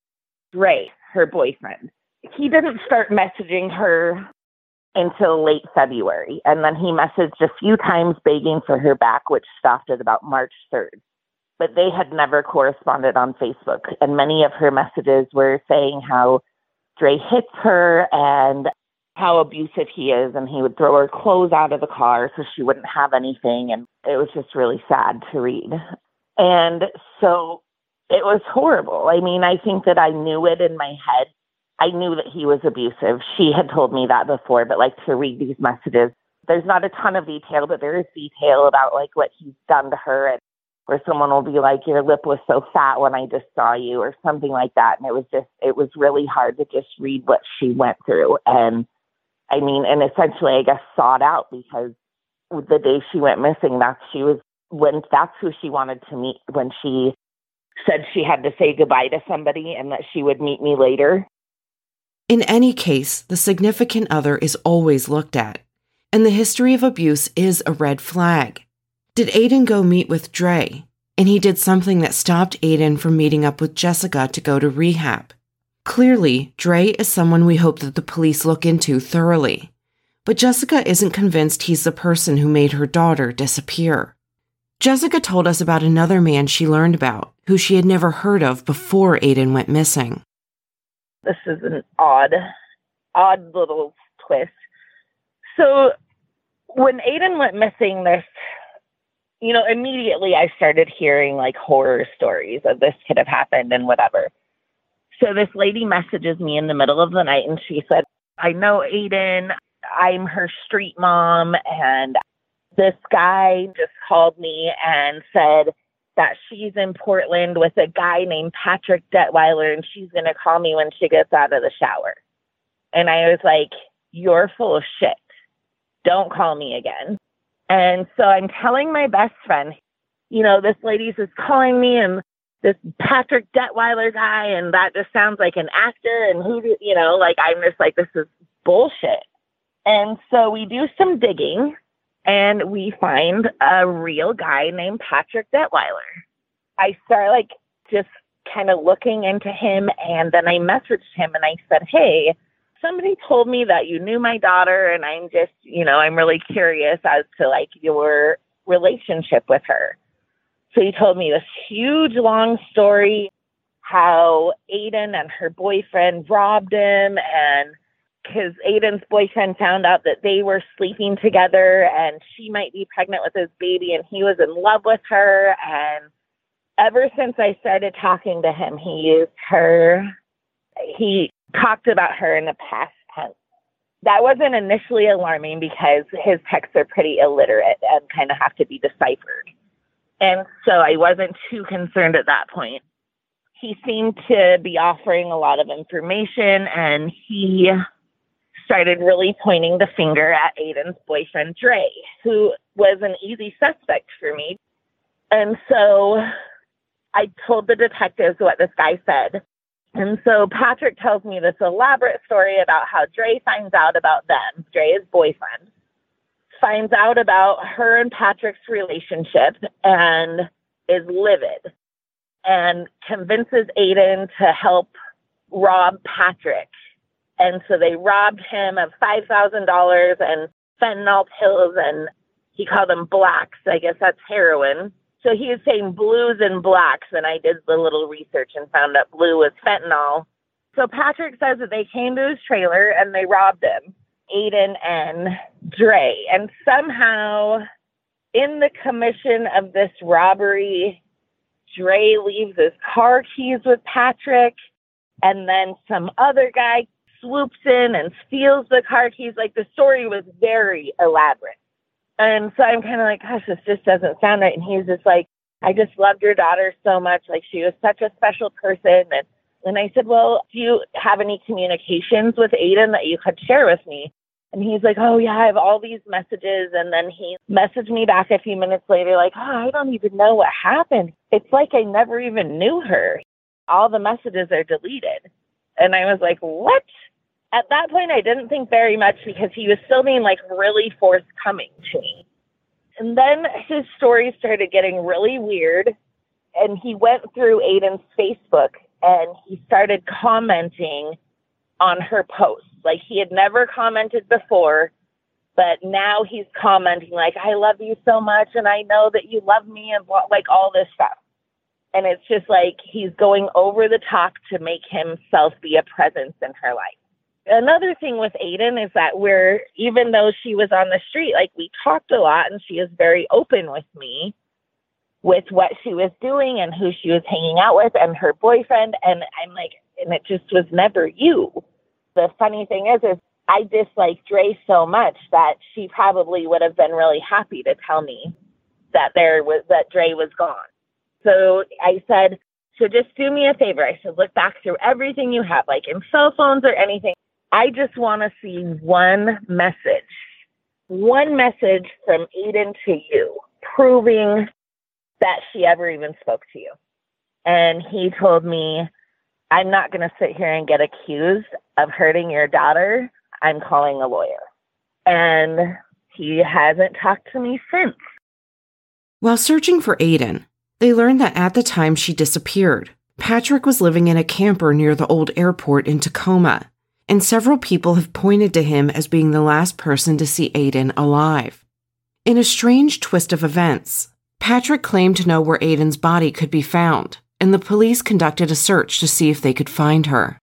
Dre, her boyfriend, he didn't start messaging her until late February. And then he messaged a few times begging for her back, which stopped at about March third. But they had never corresponded on Facebook. And many of her messages were saying how Dre hits her and how abusive he is. And he would throw her clothes out of the car so she wouldn't have anything. And it was just really sad to read. And so it was horrible. I mean, I think that I knew it in my head. I knew that he was abusive. She had told me that before, but like to read these messages, there's not a ton of detail, but there is detail about like what he's done to her, and where someone will be like, your lip was so fat when I just saw you, or something like that. And it was just, it was really hard to just read what she went through. And I mean, and essentially, I guess, sought out, because the day she went missing, that's she was when that's who she wanted to meet, when she said she had to say goodbye to somebody and that she would meet me later. In any case, the significant other is always looked at, and the history of abuse is a red flag. Did Aiden go meet with Dre, and he did something that stopped Aiden from meeting up with Jessica to go to rehab? Clearly, Dre is someone we hope that the police look into thoroughly, but Jessica isn't convinced he's the person who made her daughter disappear. Jessica told us about another man she learned about, who she had never heard of before Aiden went missing. This is an odd, odd little twist. So when Aiden went missing, this, you know, immediately I started hearing like horror stories of this could have happened and whatever. So this lady messages me in the middle of the night and she said, I know Aiden, I'm her street mom, and this guy just called me and said that she's in Portland with a guy named Patrick Detweiler, and she's going to call me when she gets out of the shower. And I was like, you're full of shit. Don't call me again. And so I'm telling my best friend, you know, this lady's just calling me, and this Patrick Detweiler guy, and that just sounds like an actor, and who, do, you know, like, I'm just like, this is bullshit. And so we do some digging, and we find a real guy named Patrick Detweiler. I start like just kind of looking into him, and then I messaged him and I said, hey, somebody told me that you knew my daughter, and I'm just, you know, I'm really curious as to like your relationship with her. So he told me this huge long story, how Aiden and her boyfriend robbed him, and because Aiden's boyfriend found out that they were sleeping together and she might be pregnant with his baby, and he was in love with her. And ever since I started talking to him, he used her. He talked about her in the past tense. That wasn't initially alarming because his texts are pretty illiterate and kind of have to be deciphered. And so I wasn't too concerned at that point. He seemed to be offering a lot of information, and he started really pointing the finger at Aiden's boyfriend, Dre, who was an easy suspect for me. And so I told the detectives what this guy said. And so Patrick tells me this elaborate story about how Dre finds out about them, Dre, his boyfriend, finds out about her and Patrick's relationship and is livid and convinces Aiden to help rob Patrick. And so they robbed him of five thousand dollars and fentanyl pills, and he called them blacks. I guess that's heroin. So he was saying blues and blacks, and I did the little research and found out blue was fentanyl. So Patrick says that they came to his trailer and they robbed him, Aiden and Dre. And somehow, in the commission of this robbery, Dre leaves his car keys with Patrick, and then some other guy swoops in and steals the car keys. Like, the story was very elaborate. And so I'm kind of like, gosh, this just doesn't sound right. And he's just like, I just loved your daughter so much. Like, she was such a special person. And, and I said, well, do you have any communications with Aiden that you could share with me? And he's like, oh, yeah, I have all these messages. And then he messaged me back a few minutes later, like, oh, I don't even know what happened. It's like I never even knew her. All the messages are deleted. And I was like, what? At that point, I didn't think very much because he was still being like really forthcoming to me. And then his story started getting really weird. And he went through Aiden's Facebook and he started commenting on her posts. Like, he had never commented before, but now he's commenting like, I love you so much and I know that you love me, and blah, like all this stuff. And it's just like he's going over the top to make himself be a presence in her life. Another thing with Aiden is that we're, even though she was on the street, like, we talked a lot, and she is very open with me with what she was doing and who she was hanging out with and her boyfriend. And I'm like, and it just was never you. The funny thing is, is I dislike Dre so much that she probably would have been really happy to tell me that there was, that Dre was gone. So I said, so just do me a favor. I said, look back through everything you have, like in cell phones or anything. I just want to see one message, one message from Aiden to you, proving that she ever even spoke to you. And he told me, I'm not going to sit here and get accused of hurting your daughter. I'm calling a lawyer. And he hasn't talked to me since. While searching for Aiden, they learned that at the time she disappeared, Patrick was living in a camper near the old airport in Tacoma, and several people have pointed to him as being the last person to see Aiden alive. In a strange twist of events, Patrick claimed to know where Aiden's body could be found, and the police conducted a search to see if they could find her.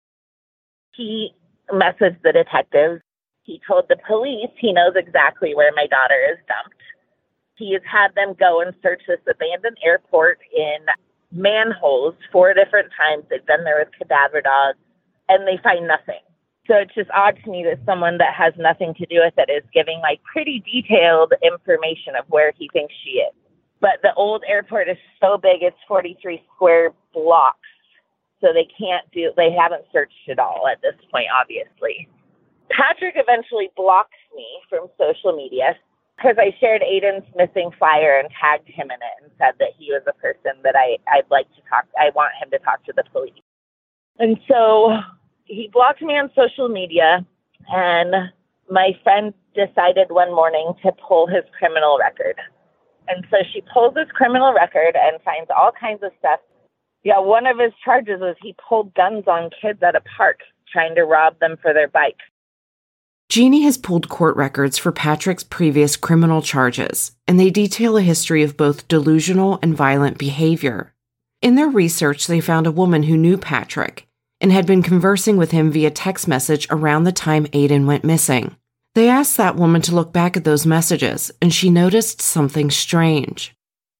He messaged the detectives. He told the police he knows exactly where my daughter is dumped. He has had them go and search this abandoned airport in manholes four different times. They've been there with cadaver dogs, and they find nothing. So it's just odd to me that someone that has nothing to do with it is giving like pretty detailed information of where he thinks she is. But the old airport is so big, it's forty-three square blocks. So they can't do, they haven't searched it all at this point, obviously. Patrick eventually blocked me from social media because I shared Aiden's missing flyer and tagged him in it and said that he was a person that I, I'd like to talk, I want him to talk to the police. And so he blocked me on social media, and my friend decided one morning to pull his criminal record. And so she pulls his criminal record and finds all kinds of stuff. Yeah, one of his charges was he pulled guns on kids at a park, trying to rob them for their bikes. Jeannie has pulled court records for Patrick's previous criminal charges, and they detail a history of both delusional and violent behavior. In their research, they found a woman who knew Patrick and had been conversing with him via text message around the time Aiden went missing. They asked that woman to look back at those messages, and she noticed something strange.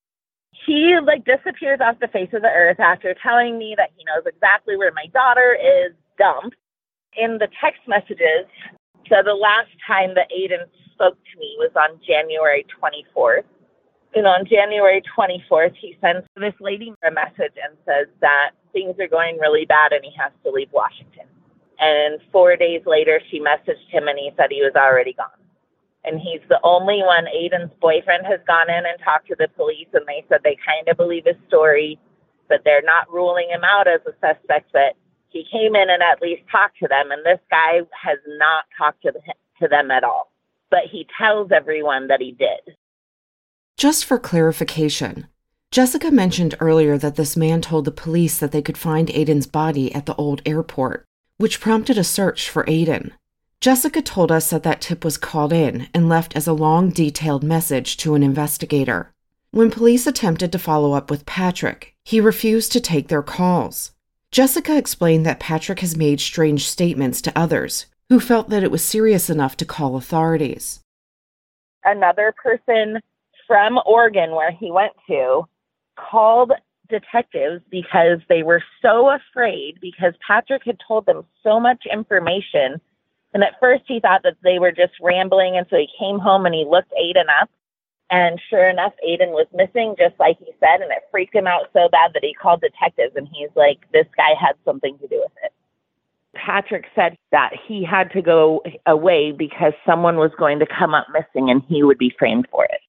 He, like, disappears off the face of the earth after telling me that he knows exactly where my daughter is dumped. In the text messages, So the last time that Aiden spoke to me was on January twenty-fourth. And on January twenty-fourth, he sends this lady a message and says that things are going really bad and he has to leave Washington. And four days later, she messaged him and he said he was already gone. And he's the only one. Aiden's boyfriend has gone in and talked to the police, and they said they kind of believe his story, but they're not ruling him out as a suspect, but he came in and at least talked to them. And this guy has not talked to, the, to them at all. But he tells everyone that he did. Just for clarification, Jessica mentioned earlier that this man told the police that they could find Aiden's body at the old airport, which prompted a search for Aiden. Jessica told us that that tip was called in and left as a long, detailed message to an investigator. When police attempted to follow up with Patrick, he refused to take their calls. Jessica explained that Patrick has made strange statements to others who felt that it was serious enough to call authorities. Another person from Oregon, where he went to, called detectives because they were so afraid because Patrick had told them so much information. And at first he thought that they were just rambling. And so he came home and he looked Aiden up. And sure enough, Aiden was missing, just like he said. And it freaked him out so bad that he called detectives. And he's like, this guy had something to do with it. Patrick said that he had to go away because someone was going to come up missing and he would be framed for it.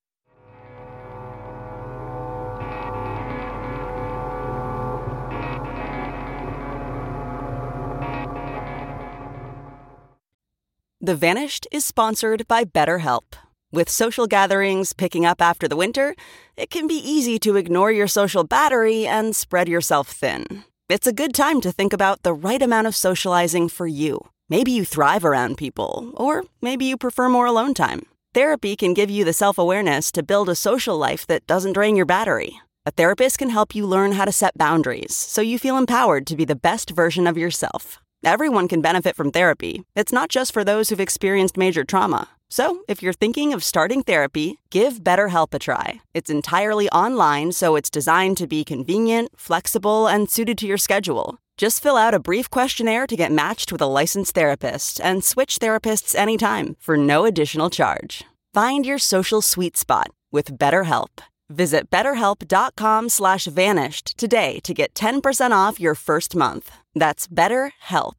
The Vanished is sponsored by BetterHelp. With social gatherings picking up after the winter, it can be easy to ignore your social battery and spread yourself thin. It's a good time to think about the right amount of socializing for you. Maybe you thrive around people, or maybe you prefer more alone time. Therapy can give you the self-awareness to build a social life that doesn't drain your battery. A therapist can help you learn how to set boundaries so you feel empowered to be the best version of yourself. Everyone can benefit from therapy. It's not just for those who've experienced major trauma. So, if you're thinking of starting therapy, give BetterHelp a try. It's entirely online, so it's designed to be convenient, flexible, and suited to your schedule. Just fill out a brief questionnaire to get matched with a licensed therapist and switch therapists anytime for no additional charge. Find your social sweet spot with BetterHelp. Visit betterhelp.com slash vanished today to get ten percent off your first month. That's BetterHelp,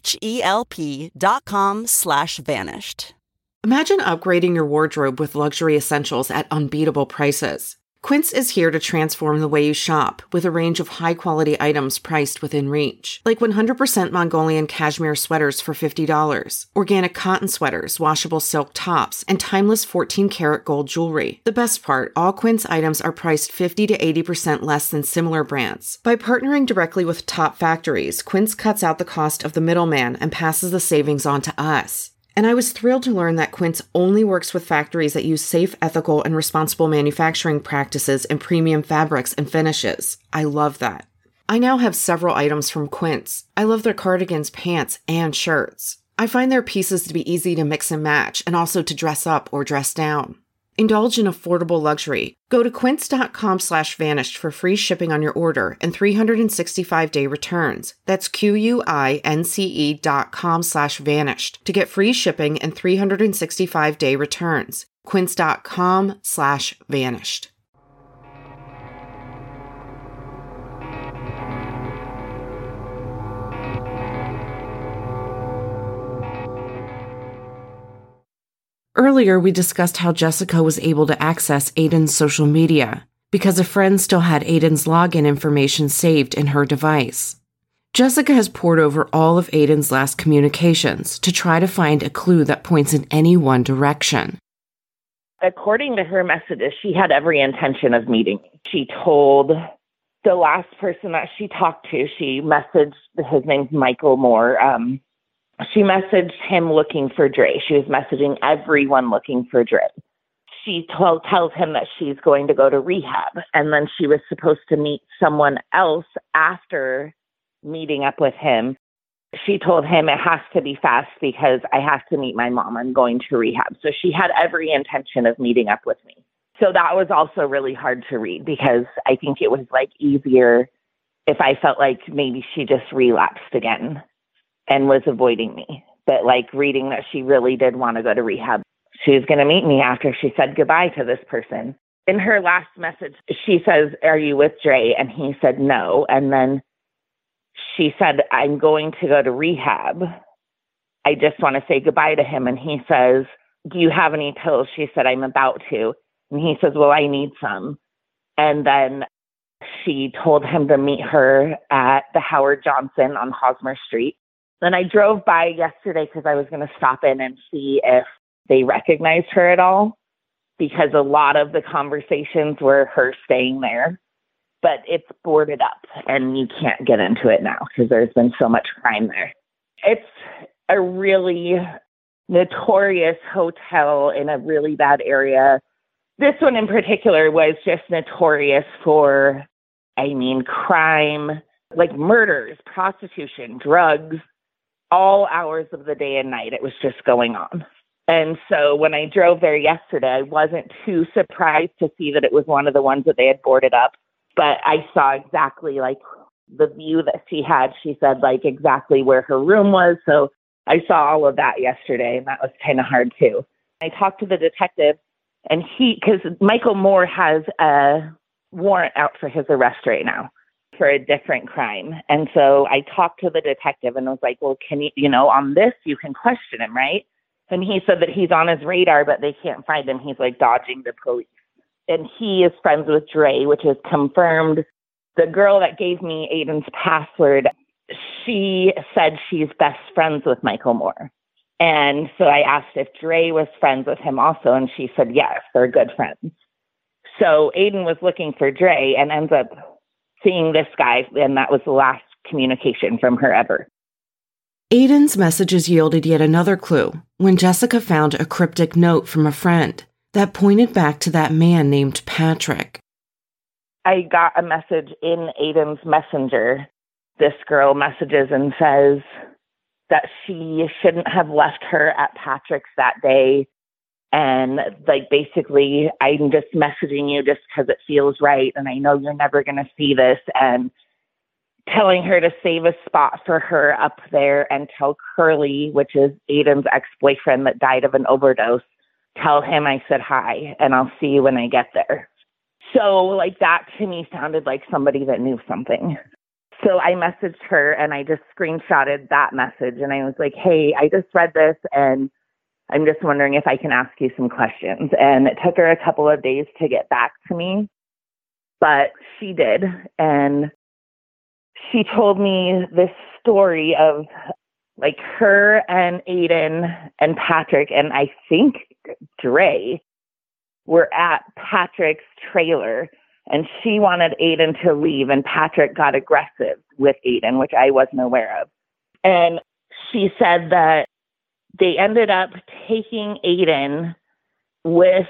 H-E-L-P dot com slash vanished. Imagine upgrading your wardrobe with luxury essentials at unbeatable prices. Quince is here to transform the way you shop with a range of high-quality items priced within reach, like one hundred percent Mongolian cashmere sweaters for fifty dollars, organic cotton sweaters, washable silk tops, and timeless fourteen karat gold jewelry. The best part, all Quince items are priced fifty to eighty percent less than similar brands. By partnering directly with top factories, Quince cuts out the cost of the middleman and passes the savings on to us. And I was thrilled to learn that Quince only works with factories that use safe, ethical, and responsible manufacturing practices and premium fabrics and finishes. I love that. I now have several items from Quince. I love their cardigans, pants, and shirts. I find their pieces to be easy to mix and match and also to dress up or dress down. Indulge in affordable luxury. Go to quince.com slash vanished for free shipping on your order and three hundred sixty-five day returns. That's Q-U-I-N-C-E dot com slash vanished to get free shipping and three hundred sixty-five day returns. Quince.com slash vanished. Earlier, we discussed how Jessica was able to access Aiden's social media because a friend still had Aiden's login information saved in her device. Jessica has pored over all of Aiden's last communications to try to find a clue that points in any one direction. According to her messages, she had every intention of meeting me. She told the last person that she talked to, she messaged, his name's Michael Moore, um, she messaged him looking for Dre. She was messaging everyone looking for Dre. She told, tells him that she's going to go to rehab. And then she was supposed to meet someone else after meeting up with him. She told him it has to be fast because I have to meet my mom. I'm going to rehab. So she had every intention of meeting up with me. So that was also really hard to read because I think it was like easier if I felt like maybe she just relapsed again and was avoiding me. but like reading that she really did want to go to rehab. She was going to meet me after she said goodbye to this person. In her last message, she says, "Are you with Dre?" And he said no. And then she said, "I'm going to go to rehab. I just want to say goodbye to him." And he says, "Do you have any pills?" She said, "I'm about to." And he says, "Well, I need some." And then she told him to meet her at the Howard Johnson on Hosmer Street. Then I drove by yesterday because I was going to stop in and see if they recognized her at all, because a lot of the conversations were her staying there. But it's boarded up and you can't get into it now because there's been so much crime there. It's a really notorious hotel in a really bad area. This one in particular was just notorious for, I mean, crime, like murders, prostitution, drugs, all hours of the day and night. It was just going on. And so when I drove there yesterday, I wasn't too surprised to see that it was one of the ones that they had boarded up. But I saw exactly like the view that she had. She said like exactly where her room was. So I saw all of that yesterday, and that was kind of hard too. I talked to the detective, and he, because Michael Moore has a warrant out for his arrest right now for a different crime. And so I talked to the detective and was like, well, can you, you know, on this, you can question him, right? And he said that he's on his radar, but they can't find him. He's like dodging the police. And he is friends with Dre, which is confirmed. The girl that gave me Aiden's password, she said she's best friends with Michael Moore. And so I asked if Dre was friends with him also, and she said yes, they're good friends. So Aiden was looking for Dre and ends up seeing this guy, and that was the last communication from her ever. Aiden's messages yielded yet another clue when Jessica found a cryptic note from a friend that pointed back to that man named Patrick. I got a message in Aiden's messenger. This girl messages and says that she shouldn't have left her at Patrick's that day. And like, basically, I'm just messaging you just because it feels right. And I know you're never going to see this. And telling her to save a spot for her up there and tell Curly, which is Aiden's ex-boyfriend that died of an overdose, tell him I said hi and I'll see you when I get there. So like that to me sounded like somebody that knew something. So I messaged her and I just screenshotted that message and I was like, hey, I just read this and I'm just wondering if I can ask you some questions. And it took her a couple of days to get back to me, but she did. And she told me this story of like her and Aiden and Patrick, and I think Dre were at Patrick's trailer, and she wanted Aiden to leave, and Patrick got aggressive with Aiden, which I wasn't aware of. And she said that they ended up taking Aiden with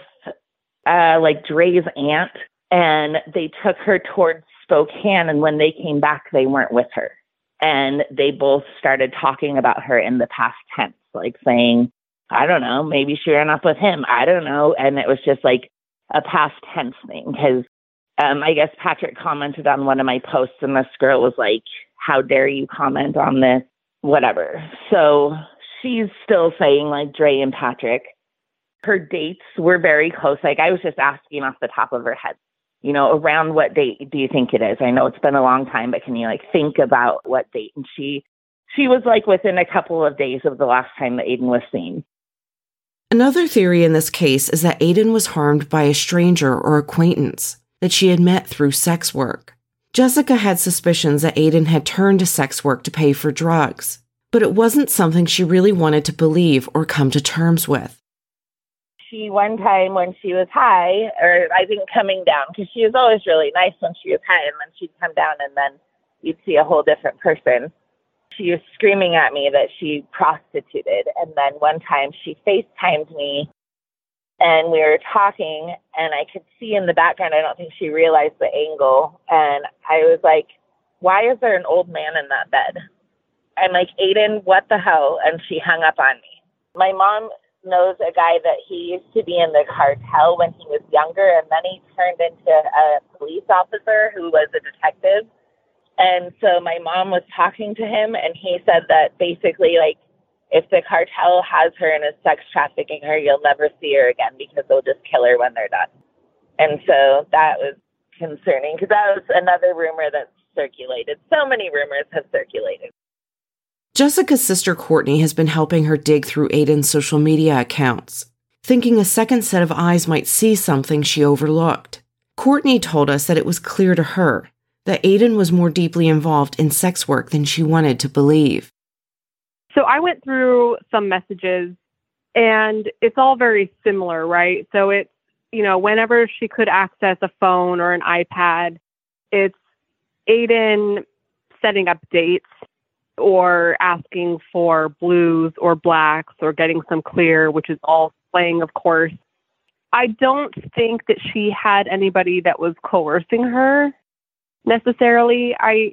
uh, like Dre's aunt, and they took her towards Spokane, and when they came back, they weren't with her. And they both started talking about her in the past tense, like saying, I don't know, maybe she ran up with him. I don't know. And it was just like a past tense thing. Because um, I guess Patrick commented on one of my posts and this girl was like, how dare you comment on this? Whatever. So she's still saying like Dre and Patrick. Her dates were very close. Like I was just asking off the top of her head, you know, around what date do you think it is? I know it's been a long time, but can you like think about what date? And she, she was like within a couple of days of the last time that Aiden was seen. Another theory in this case is that Aiden was harmed by a stranger or acquaintance that she had met through sex work. Jessica had suspicions that Aiden had turned to sex work to pay for drugs, but it wasn't something she really wanted to believe or come to terms with. She, one time when she was high, or I think coming down, because she was always really nice when she was high, and then she'd come down and then you'd see a whole different person. She was screaming at me that she prostituted. And then one time she FaceTimed me and we were talking and I could see in the background, I don't think she realized the angle. And I was like, why is there an old man in that bed? I'm like, Aiden, what the hell? And she hung up on me. My mom knows a guy that he used to be in the cartel when he was younger, and then he turned into a police officer who was a detective. And so my mom was talking to him, and he said that basically, like, if the cartel has her and is sex trafficking her, you'll never see her again because they'll just kill her when they're done. And so that was concerning because that was another rumor that circulated. So many rumors have circulated. Jessica's sister Courtney has been helping her dig through Aiden's social media accounts, thinking a second set of eyes might see something she overlooked. Courtney told us that it was clear to her that Aiden was more deeply involved in sex work than she wanted to believe. So I went through some messages, and it's all very similar, right? So it's, you know, whenever she could access a phone or an iPad, it's Aiden setting up dates or asking for blues or blacks or getting some clear, which is all playing, of course. I don't think that she had anybody that was coercing her necessarily. I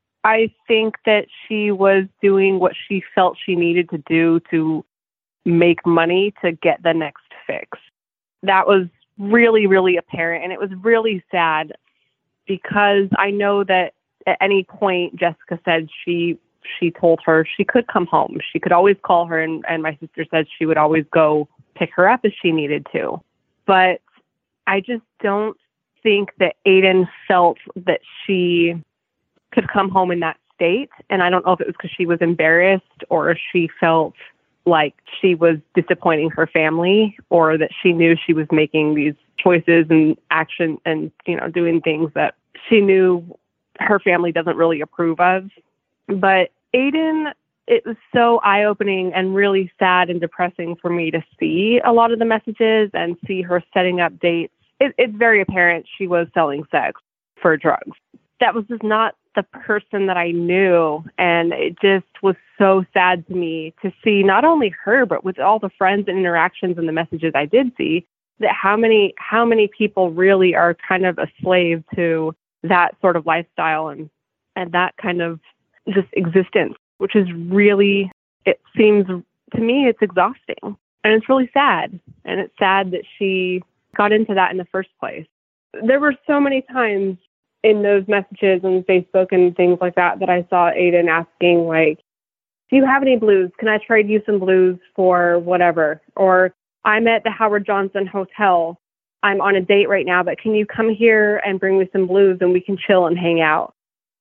I think that she was doing what she felt she needed to do to make money to get the next fix. That was really, really apparent. And it was really sad because I know that at any point Jessica said she she told her she could come home. She could always call her, and, and my sister said she would always go pick her up if she needed to. But I just don't think that Aiden felt that she could come home in that state. And I don't know if it was because she was embarrassed or she felt like she was disappointing her family, or that she knew she was making these choices and action and, you know, doing things that she knew her family doesn't really approve of. But Aiden, it was so eye-opening and really sad and depressing for me to see a lot of the messages and see her setting up dates. It, it's very apparent she was selling sex for drugs. That was just not the person that I knew. And it just was so sad to me to see not only her, but with all the friends and interactions and the messages I did see, that how many, how many people really are kind of a slave to that sort of lifestyle and, and that kind of just existence, which is really, it seems to me, it's exhausting. And it's really sad. And it's sad that she got into that in the first place. There were so many times in those messages on Facebook and things like that that I saw Aiden asking, like, do you have any blues? Can I trade you some blues for whatever? Or I'm at the Howard Johnson Hotel. I'm on a date right now, but can you come here and bring me some blues and we can chill and hang out?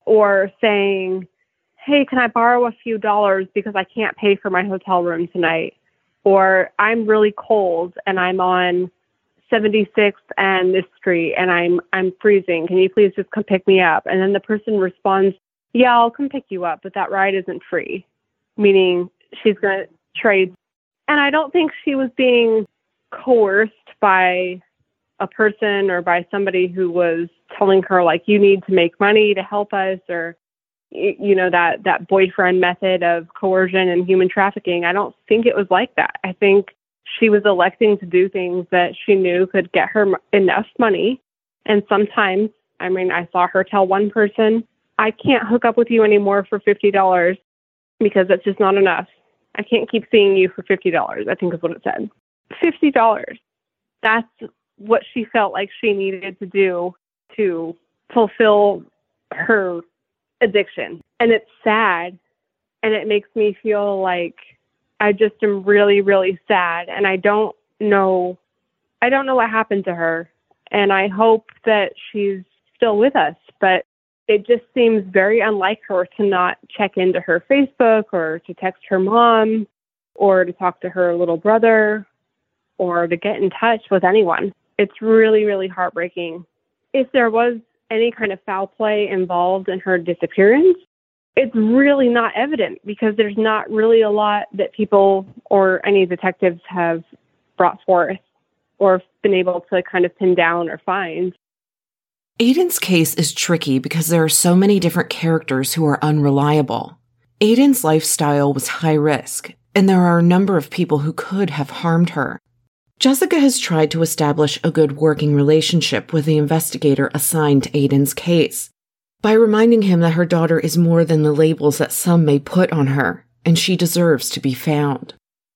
Or saying, hey, can I borrow a few dollars because I can't pay for my hotel room tonight? Or I'm really cold and I'm on seventy-sixth and this street and I'm I'm freezing. Can you please just come pick me up? And then the person responds, yeah, I'll come pick you up, but that ride isn't free, meaning she's going to trade. And I don't think she was being coerced by a person or by somebody who was telling her, like, you need to make money to help us, or, you know, that, that boyfriend method of coercion and human trafficking. I don't think it was like that. I think she was electing to do things that she knew could get her enough money. And sometimes, I mean, I saw her tell one person, I can't hook up with you anymore for fifty dollars because that's just not enough. I can't keep seeing you for fifty dollars, I think is what it said. fifty dollars. That's what she felt like she needed to do to fulfill her addiction. And it's sad. And it makes me feel like I just am really, really sad. And I don't know, I don't know what happened to her. And I hope that she's still with us. But it just seems very unlike her to not check into her Facebook or to text her mom or to talk to her little brother or to get in touch with anyone. It's really, really heartbreaking. If there was any kind of foul play involved in her disappearance, it's really not evident because there's not really a lot that people or any detectives have brought forth or been able to kind of pin down or find. Aiden's case is tricky because there are so many different characters who are unreliable. Aiden's lifestyle was high risk, and there are a number of people who could have harmed her. Jessica has tried to establish a good working relationship with the investigator assigned to Aiden's case by reminding him that her daughter is more than the labels that some may put on her, and she deserves to be found.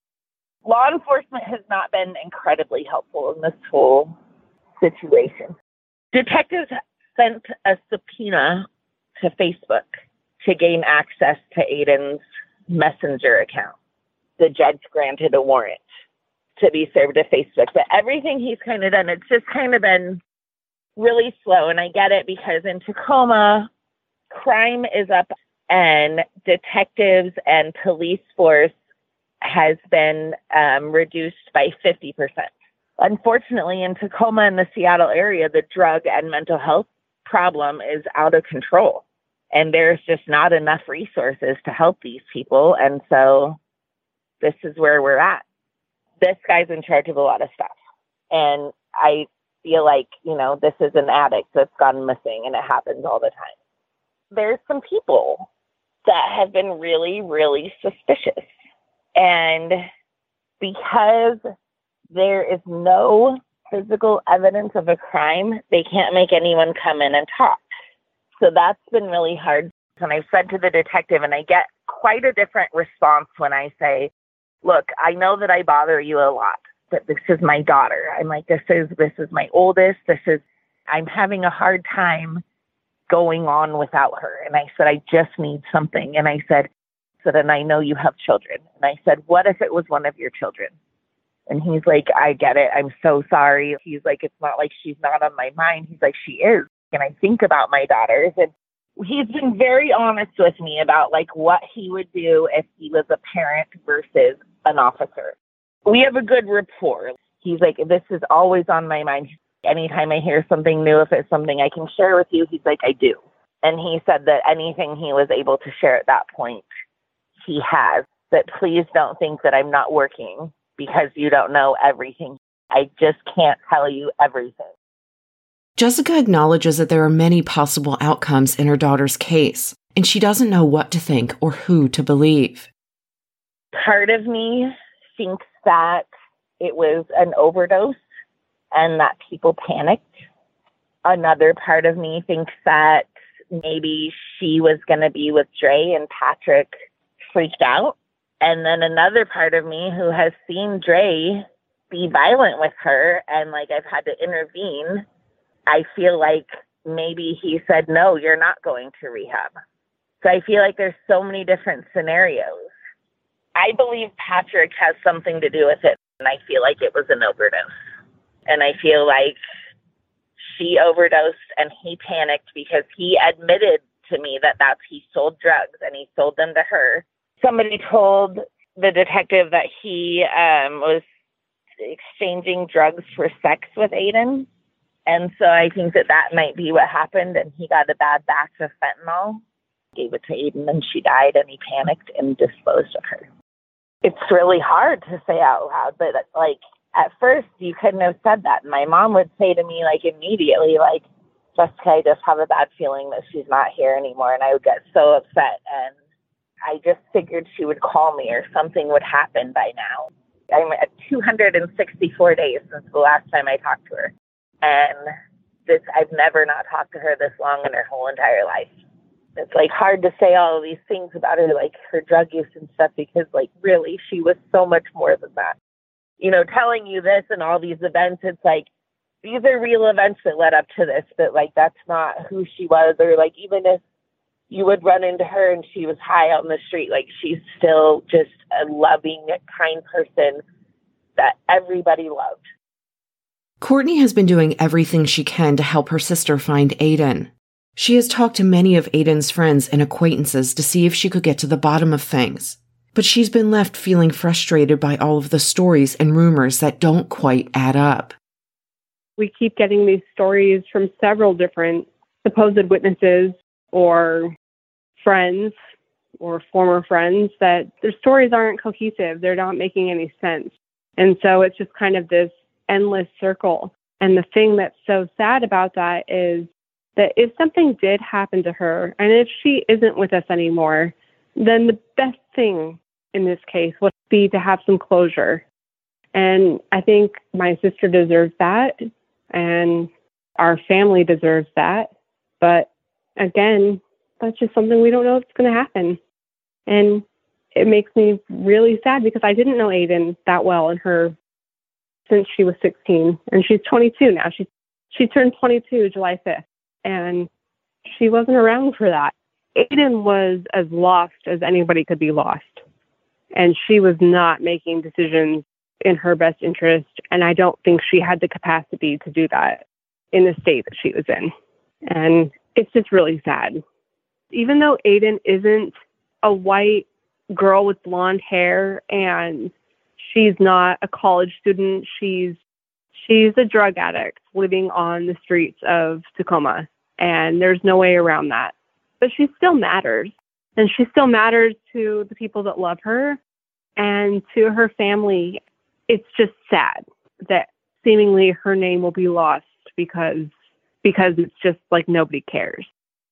Law enforcement has not been incredibly helpful in this whole situation. Detectives sent a subpoena to Facebook to gain access to Aiden's Messenger account. the judge granted a warrant to be served to Facebook. But everything he's kind of done, it's just kind of been really slow. And I get it, because in Tacoma, crime is up and detectives and police force has been um, reduced by fifty percent. Unfortunately, in Tacoma and the Seattle area, the drug and mental health problem is out of control. And there's just not enough resources to help these people. And so this is where we're at. This guy's in charge of a lot of stuff. And I feel like, you know, this is an addict that's gone missing, and it happens all the time. There's some people that have been really, really suspicious. And because there is no physical evidence of a crime, they can't make anyone come in and talk. So that's been really hard. And I've said to the detective, and I get quite a different response when I say, look, I know that I bother you a lot, but this is my daughter. I'm like, this is, this is my oldest. This is, I'm having a hard time going on without her. And I said, I just need something. And I said, so then I know you have children. And I said, what if it was one of your children? And he's like, I get it. I'm so sorry. He's like, it's not like she's not on my mind. He's like, she is. And I think about my daughters. And he's been very honest with me about like what he would do if he was a parent versus an officer. We have a good rapport. He's like, this is always on my mind. Anytime I hear something new, if it's something I can share with you, he's like, I do. And he said that anything he was able to share at that point, he has. That please don't think that I'm not working because you don't know everything. I just can't tell you everything. Jessica acknowledges that there are many possible outcomes in her daughter's case, and she doesn't know what to think or who to believe. Part of me thinks that it was an overdose and that people panicked. Another part of me thinks that maybe she was going to be with Dre and Patrick freaked out. And then another part of me who has seen Dre be violent with her and like I've had to intervene, I feel like maybe he said, no, you're not going to rehab. So I feel like there's so many different scenarios. I believe Patrick has something to do with it. And I feel like it was an overdose. And I feel like she overdosed and he panicked because he admitted to me that that's, he sold drugs and he sold them to her. Somebody told the detective that he um, was exchanging drugs for sex with Aiden. And so I think that that might be what happened. And he got a bad batch of fentanyl, gave it to Aiden, and she died, and he panicked and disposed of her. It's really hard to say out loud, but like at first you couldn't have said that. And my mom would say to me like immediately, like, Jessica, I just have a bad feeling that she's not here anymore. And I would get so upset. And I just figured she would call me or something would happen by now. I'm at two hundred sixty-four days since the last time I talked to her. And this, I've never not talked to her this long in her whole entire life. It's like hard to say all of these things about her, like her drug use and stuff, because like really she was so much more than that. You know, telling you this and all these events, it's like, these are real events that led up to this, but like, that's not who she was. Or like, even if you would run into her and she was high out in the street, like she's still just a loving, kind person that everybody loved. Courtney has been doing everything she can to help her sister find Aiden. She has talked to many of Aiden's friends and acquaintances to see if she could get to the bottom of things. But she's been left feeling frustrated by all of the stories and rumors that don't quite add up. We keep getting these stories from several different supposed witnesses or friends or former friends that their stories aren't cohesive. They're not making any sense. And so it's just kind of this endless circle. And the thing that's so sad about that is that if something did happen to her, and if she isn't with us anymore, then the best thing in this case would be to have some closure. And I think my sister deserves that, and our family deserves that. But again, that's just something we don't know if it's going to happen. And it makes me really sad because I didn't know Aiden that well in her since she was sixteen, and she's twenty-two now. She she turned twenty-two July fifth, and she wasn't around for that. Aiden was as lost as anybody could be lost. And she was not making decisions in her best interest. And I don't think she had the capacity to do that in the state that she was in. And it's just really sad. Even though Aiden isn't a white girl with blonde hair and she's not a college student, she's she's a drug addict living on the streets of Tacoma. And there's no way around that. But she still matters. And she still matters to the people that love her and to her family. It's just sad that seemingly her name will be lost because because it's just like nobody cares.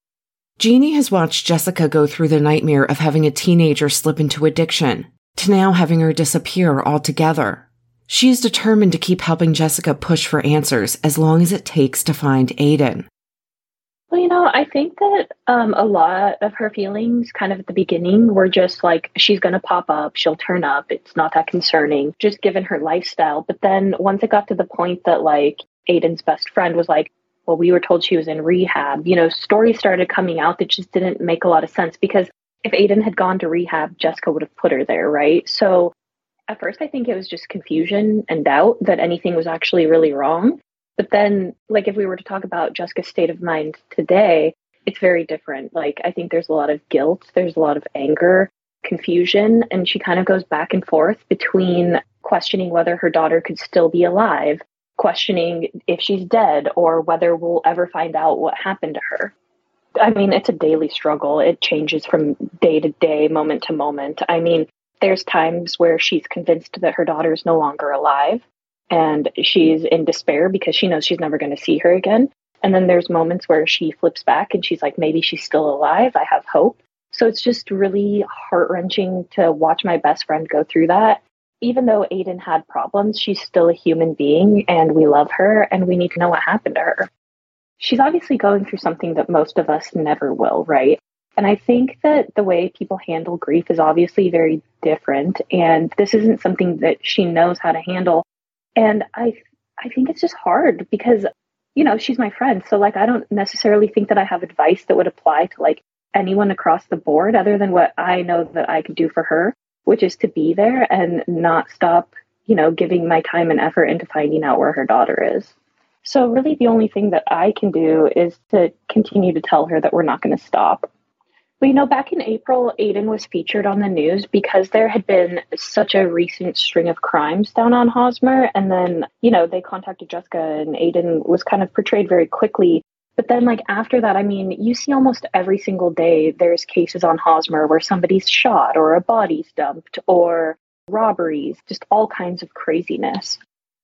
Jeannie has watched Jessica go through the nightmare of having a teenager slip into addiction to now having her disappear altogether. She is determined to keep helping Jessica push for answers as long as it takes to find Aiden. Well, you know, I think that um, a lot of her feelings kind of at the beginning were just like, she's going to pop up, she'll turn up, it's not that concerning, just given her lifestyle. But then once it got to the point that like Aiden's best friend was like, well, we were told she was in rehab, you know, stories started coming out that just didn't make a lot of sense, because if Aiden had gone to rehab, Jessica would have put her there, right? So at first, I think it was just confusion and doubt that anything was actually really wrong. But then, like, if we were to talk about Jessica's state of mind today, it's very different. Like, I think there's a lot of guilt, there's a lot of anger, confusion, and she kind of goes back and forth between questioning whether her daughter could still be alive, questioning if she's dead, or whether we'll ever find out what happened to her. I mean, it's a daily struggle. It changes from day to day, moment to moment. I mean, there's times where she's convinced that her daughter is no longer alive and she's in despair because she knows she's never going to see her again. And then there's moments where she flips back and she's like, maybe she's still alive. I have hope. So it's just really heart-wrenching to watch my best friend go through that. Even though Aiden had problems, she's still a human being and we love her and we need to know what happened to her. She's obviously going through something that most of us never will, right? And I think that the way people handle grief is obviously very different. And this isn't something that she knows how to handle. And I I think it's just hard because, you know, she's my friend. So, like, I don't necessarily think that I have advice that would apply to, like, anyone across the board other than what I know that I could do for her, which is to be there and not stop, you know, giving my time and effort into finding out where her daughter is. So really the only thing that I can do is to continue to tell her that we're not going to stop. But, you know, back in April, Aiden was featured on the news because there had been such a recent string of crimes down on Hosmer. And then, you know, they contacted Jessica and Aiden was kind of portrayed very quickly. But then, like, after that, I mean, you see almost every single day there's cases on Hosmer where somebody's shot or a body's dumped or robberies, just all kinds of craziness.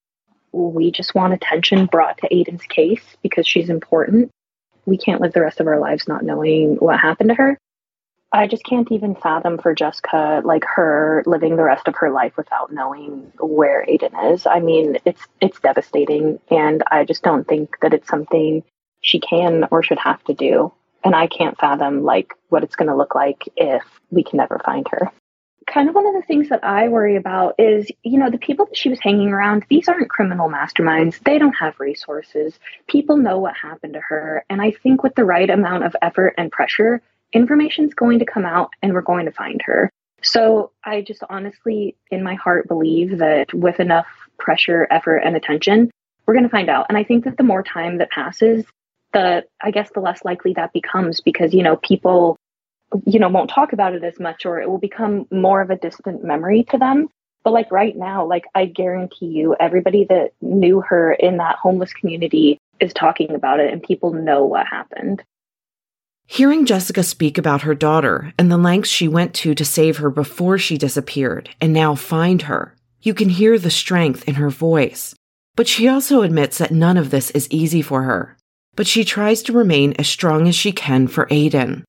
We just want attention brought to Aiden's case because she's important. We can't live the rest of our lives not knowing what happened to her. I just can't even fathom for Jessica, like, her living the rest of her life without knowing where Aiden is. I mean, it's it's devastating, and I just don't think that it's something she can or should have to do. And I can't fathom, like, what it's going to look like if we can never find her. Kind of one of the things that I worry about is, you know, the people that she was hanging around, these aren't criminal masterminds. They don't have resources. People know what happened to her. And I think with the right amount of effort and pressure, information's going to come out and we're going to find her. So I just honestly, in my heart, believe that with enough pressure, effort, and attention, we're going to find out. And I think that the more time that passes, the, I guess, the less likely that becomes because, you know, people, you know, won't talk about it as much, or it will become more of a distant memory to them. But like right now, like, I guarantee you, everybody that knew her in that homeless community is talking about it and people know what happened. Hearing Jessica speak about her daughter and the lengths she went to to save her before she disappeared and now find her, you can hear the strength in her voice. But she also admits that none of this is easy for her. But she tries to remain as strong as she can for Aiden.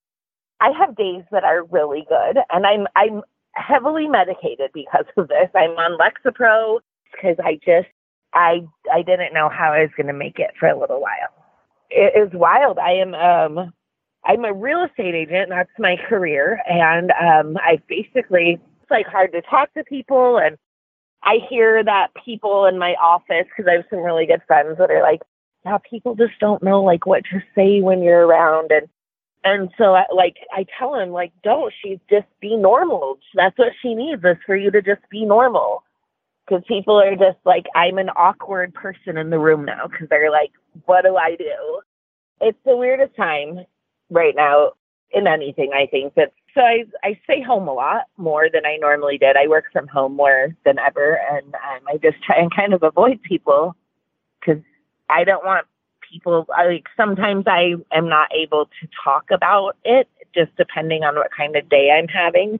I have days that are really good, and I'm I'm heavily medicated because of this. I'm on Lexapro because I just, I I didn't know how I was going to make it for a little while. It is wild. I am, um, I'm a real estate agent. That's my career. And um, I basically, it's like hard to talk to people. And I hear that people in my office, because I have some really good friends that are like, yeah, people just don't know like what to say when you're around. And And so, I, like, I tell him, like, don't, she's just be normal. That's what she needs, is for you to just be normal. Because people are just like, I'm an awkward person in the room now, because they're like, what do I do? It's the weirdest time right now in anything, I think. But, so I, I stay home a lot more than I normally did. I work from home more than ever, and um, I just try and kind of avoid people because I don't want people, I, like, sometimes I am not able to talk about it, just depending on what kind of day I'm having.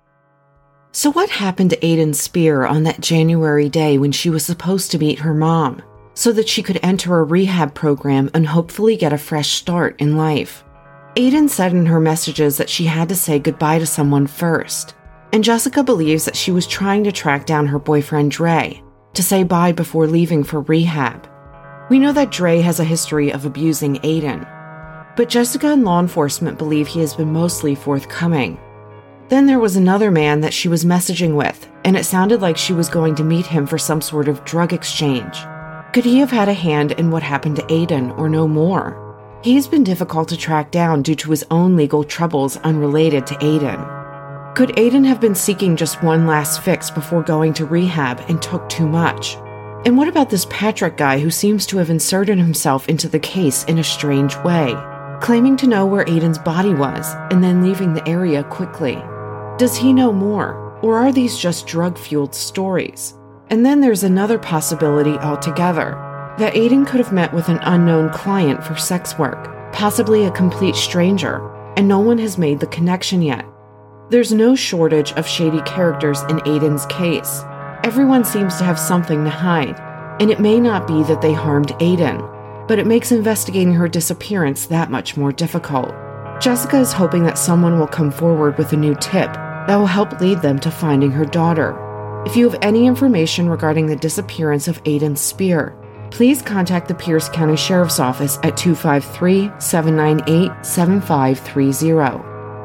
So what happened to Aiden Spear on that January day when she was supposed to meet her mom so that she could enter a rehab program and hopefully get a fresh start in life? Aiden said in her messages that she had to say goodbye to someone first, and Jessica believes that she was trying to track down her boyfriend Dre to say bye before leaving for rehab. We know that Dre has a history of abusing Aiden, but Jessica and law enforcement believe he has been mostly forthcoming. Then there was another man that she was messaging with, and it sounded like she was going to meet him for some sort of drug exchange. Could he have had a hand in what happened to Aiden or no more? He's been difficult to track down due to his own legal troubles unrelated to Aiden. Could Aiden have been seeking just one last fix before going to rehab and took too much? And what about this Patrick guy who seems to have inserted himself into the case in a strange way, claiming to know where Aiden's body was and then leaving the area quickly? Does he know more, or are these just drug-fueled stories? And then there's another possibility altogether, that Aiden could have met with an unknown client for sex work, possibly a complete stranger, and no one has made the connection yet. There's no shortage of shady characters in Aiden's case. Everyone seems to have something to hide, and it may not be that they harmed Aiden, but it makes investigating her disappearance that much more difficult. Jessica is hoping that someone will come forward with a new tip that will help lead them to finding her daughter. If you have any information regarding the disappearance of Aiden Spear, please contact the Pierce County Sheriff's Office at two five three, seven nine eight, seven five three zero.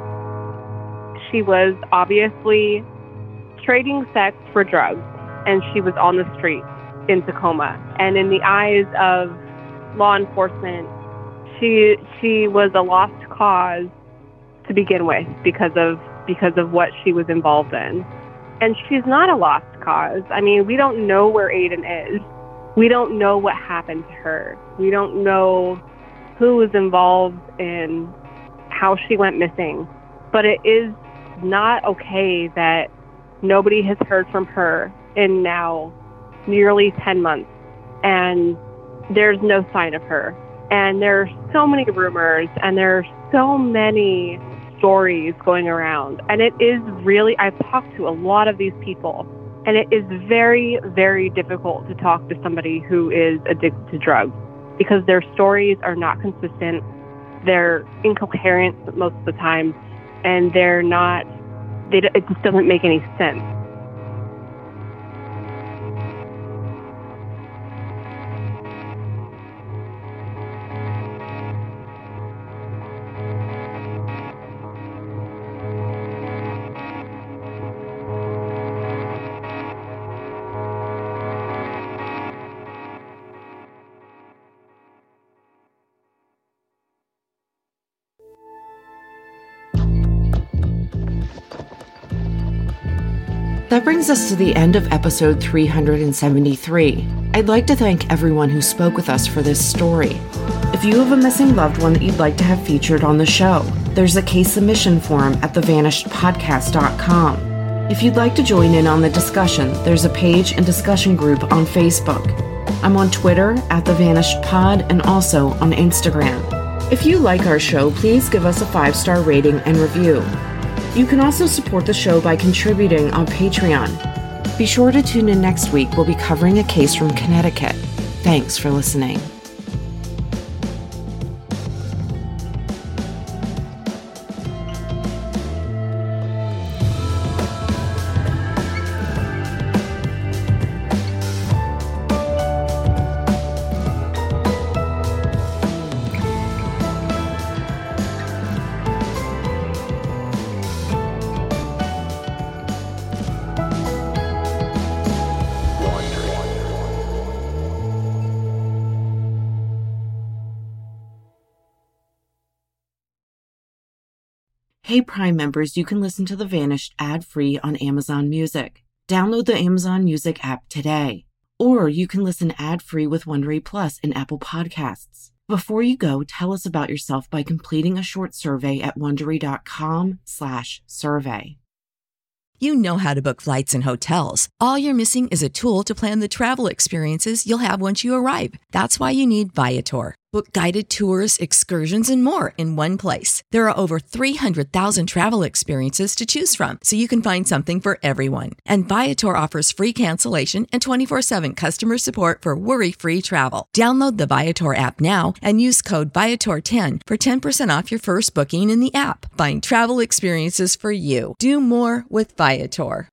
She was obviously trading sex for drugs, and she was on the street in Tacoma. And in the eyes of law enforcement, she she was a lost cause to begin with because of because of what she was involved in. And she's not a lost cause. I mean, we don't know where Aiden is. We don't know what happened to her. We don't know who was involved in how she went missing. But it is not okay that nobody has heard from her in now nearly ten months, and there's no sign of her. And there are so many rumors, and there are so many stories going around. And it is really, I've talked to a lot of these people, and it is very, very difficult to talk to somebody who is addicted to drugs because their stories are not consistent. They're incoherent most of the time, and they're not, they, it just doesn't make any sense. That brings us to the end of episode three hundred seventy-three. I'd like to thank everyone who spoke with us for this story. If you have a missing loved one that you'd like to have featured on the show, there's a case submission form at the vanished podcast dot com. If you'd like to join in on the discussion, there's a page and discussion group on Facebook. I'm on Twitter at The Vanished Pod and also on Instagram. If you like our show, please give us a five-star rating and review. You can also support the show by contributing on Patreon. Be sure to tune in next week. We'll be covering a case from Connecticut. Thanks for listening. Hey Prime members, you can listen to The Vanished ad-free on Amazon Music. Download the Amazon Music app today. Or you can listen ad-free with Wondery Plus in Apple Podcasts. Before you go, tell us about yourself by completing a short survey at Wondery.com slash survey. You know how to book flights and hotels. All you're missing is a tool to plan the travel experiences you'll have once you arrive. That's why you need Viator. Book guided tours, excursions, and more in one place. There are over three hundred thousand travel experiences to choose from, so you can find something for everyone. And Viator offers free cancellation and twenty-four seven customer support for worry-free travel. Download the Viator app now and use code Viator ten for ten percent off your first booking in the app. Find travel experiences for you. Do more with Viator.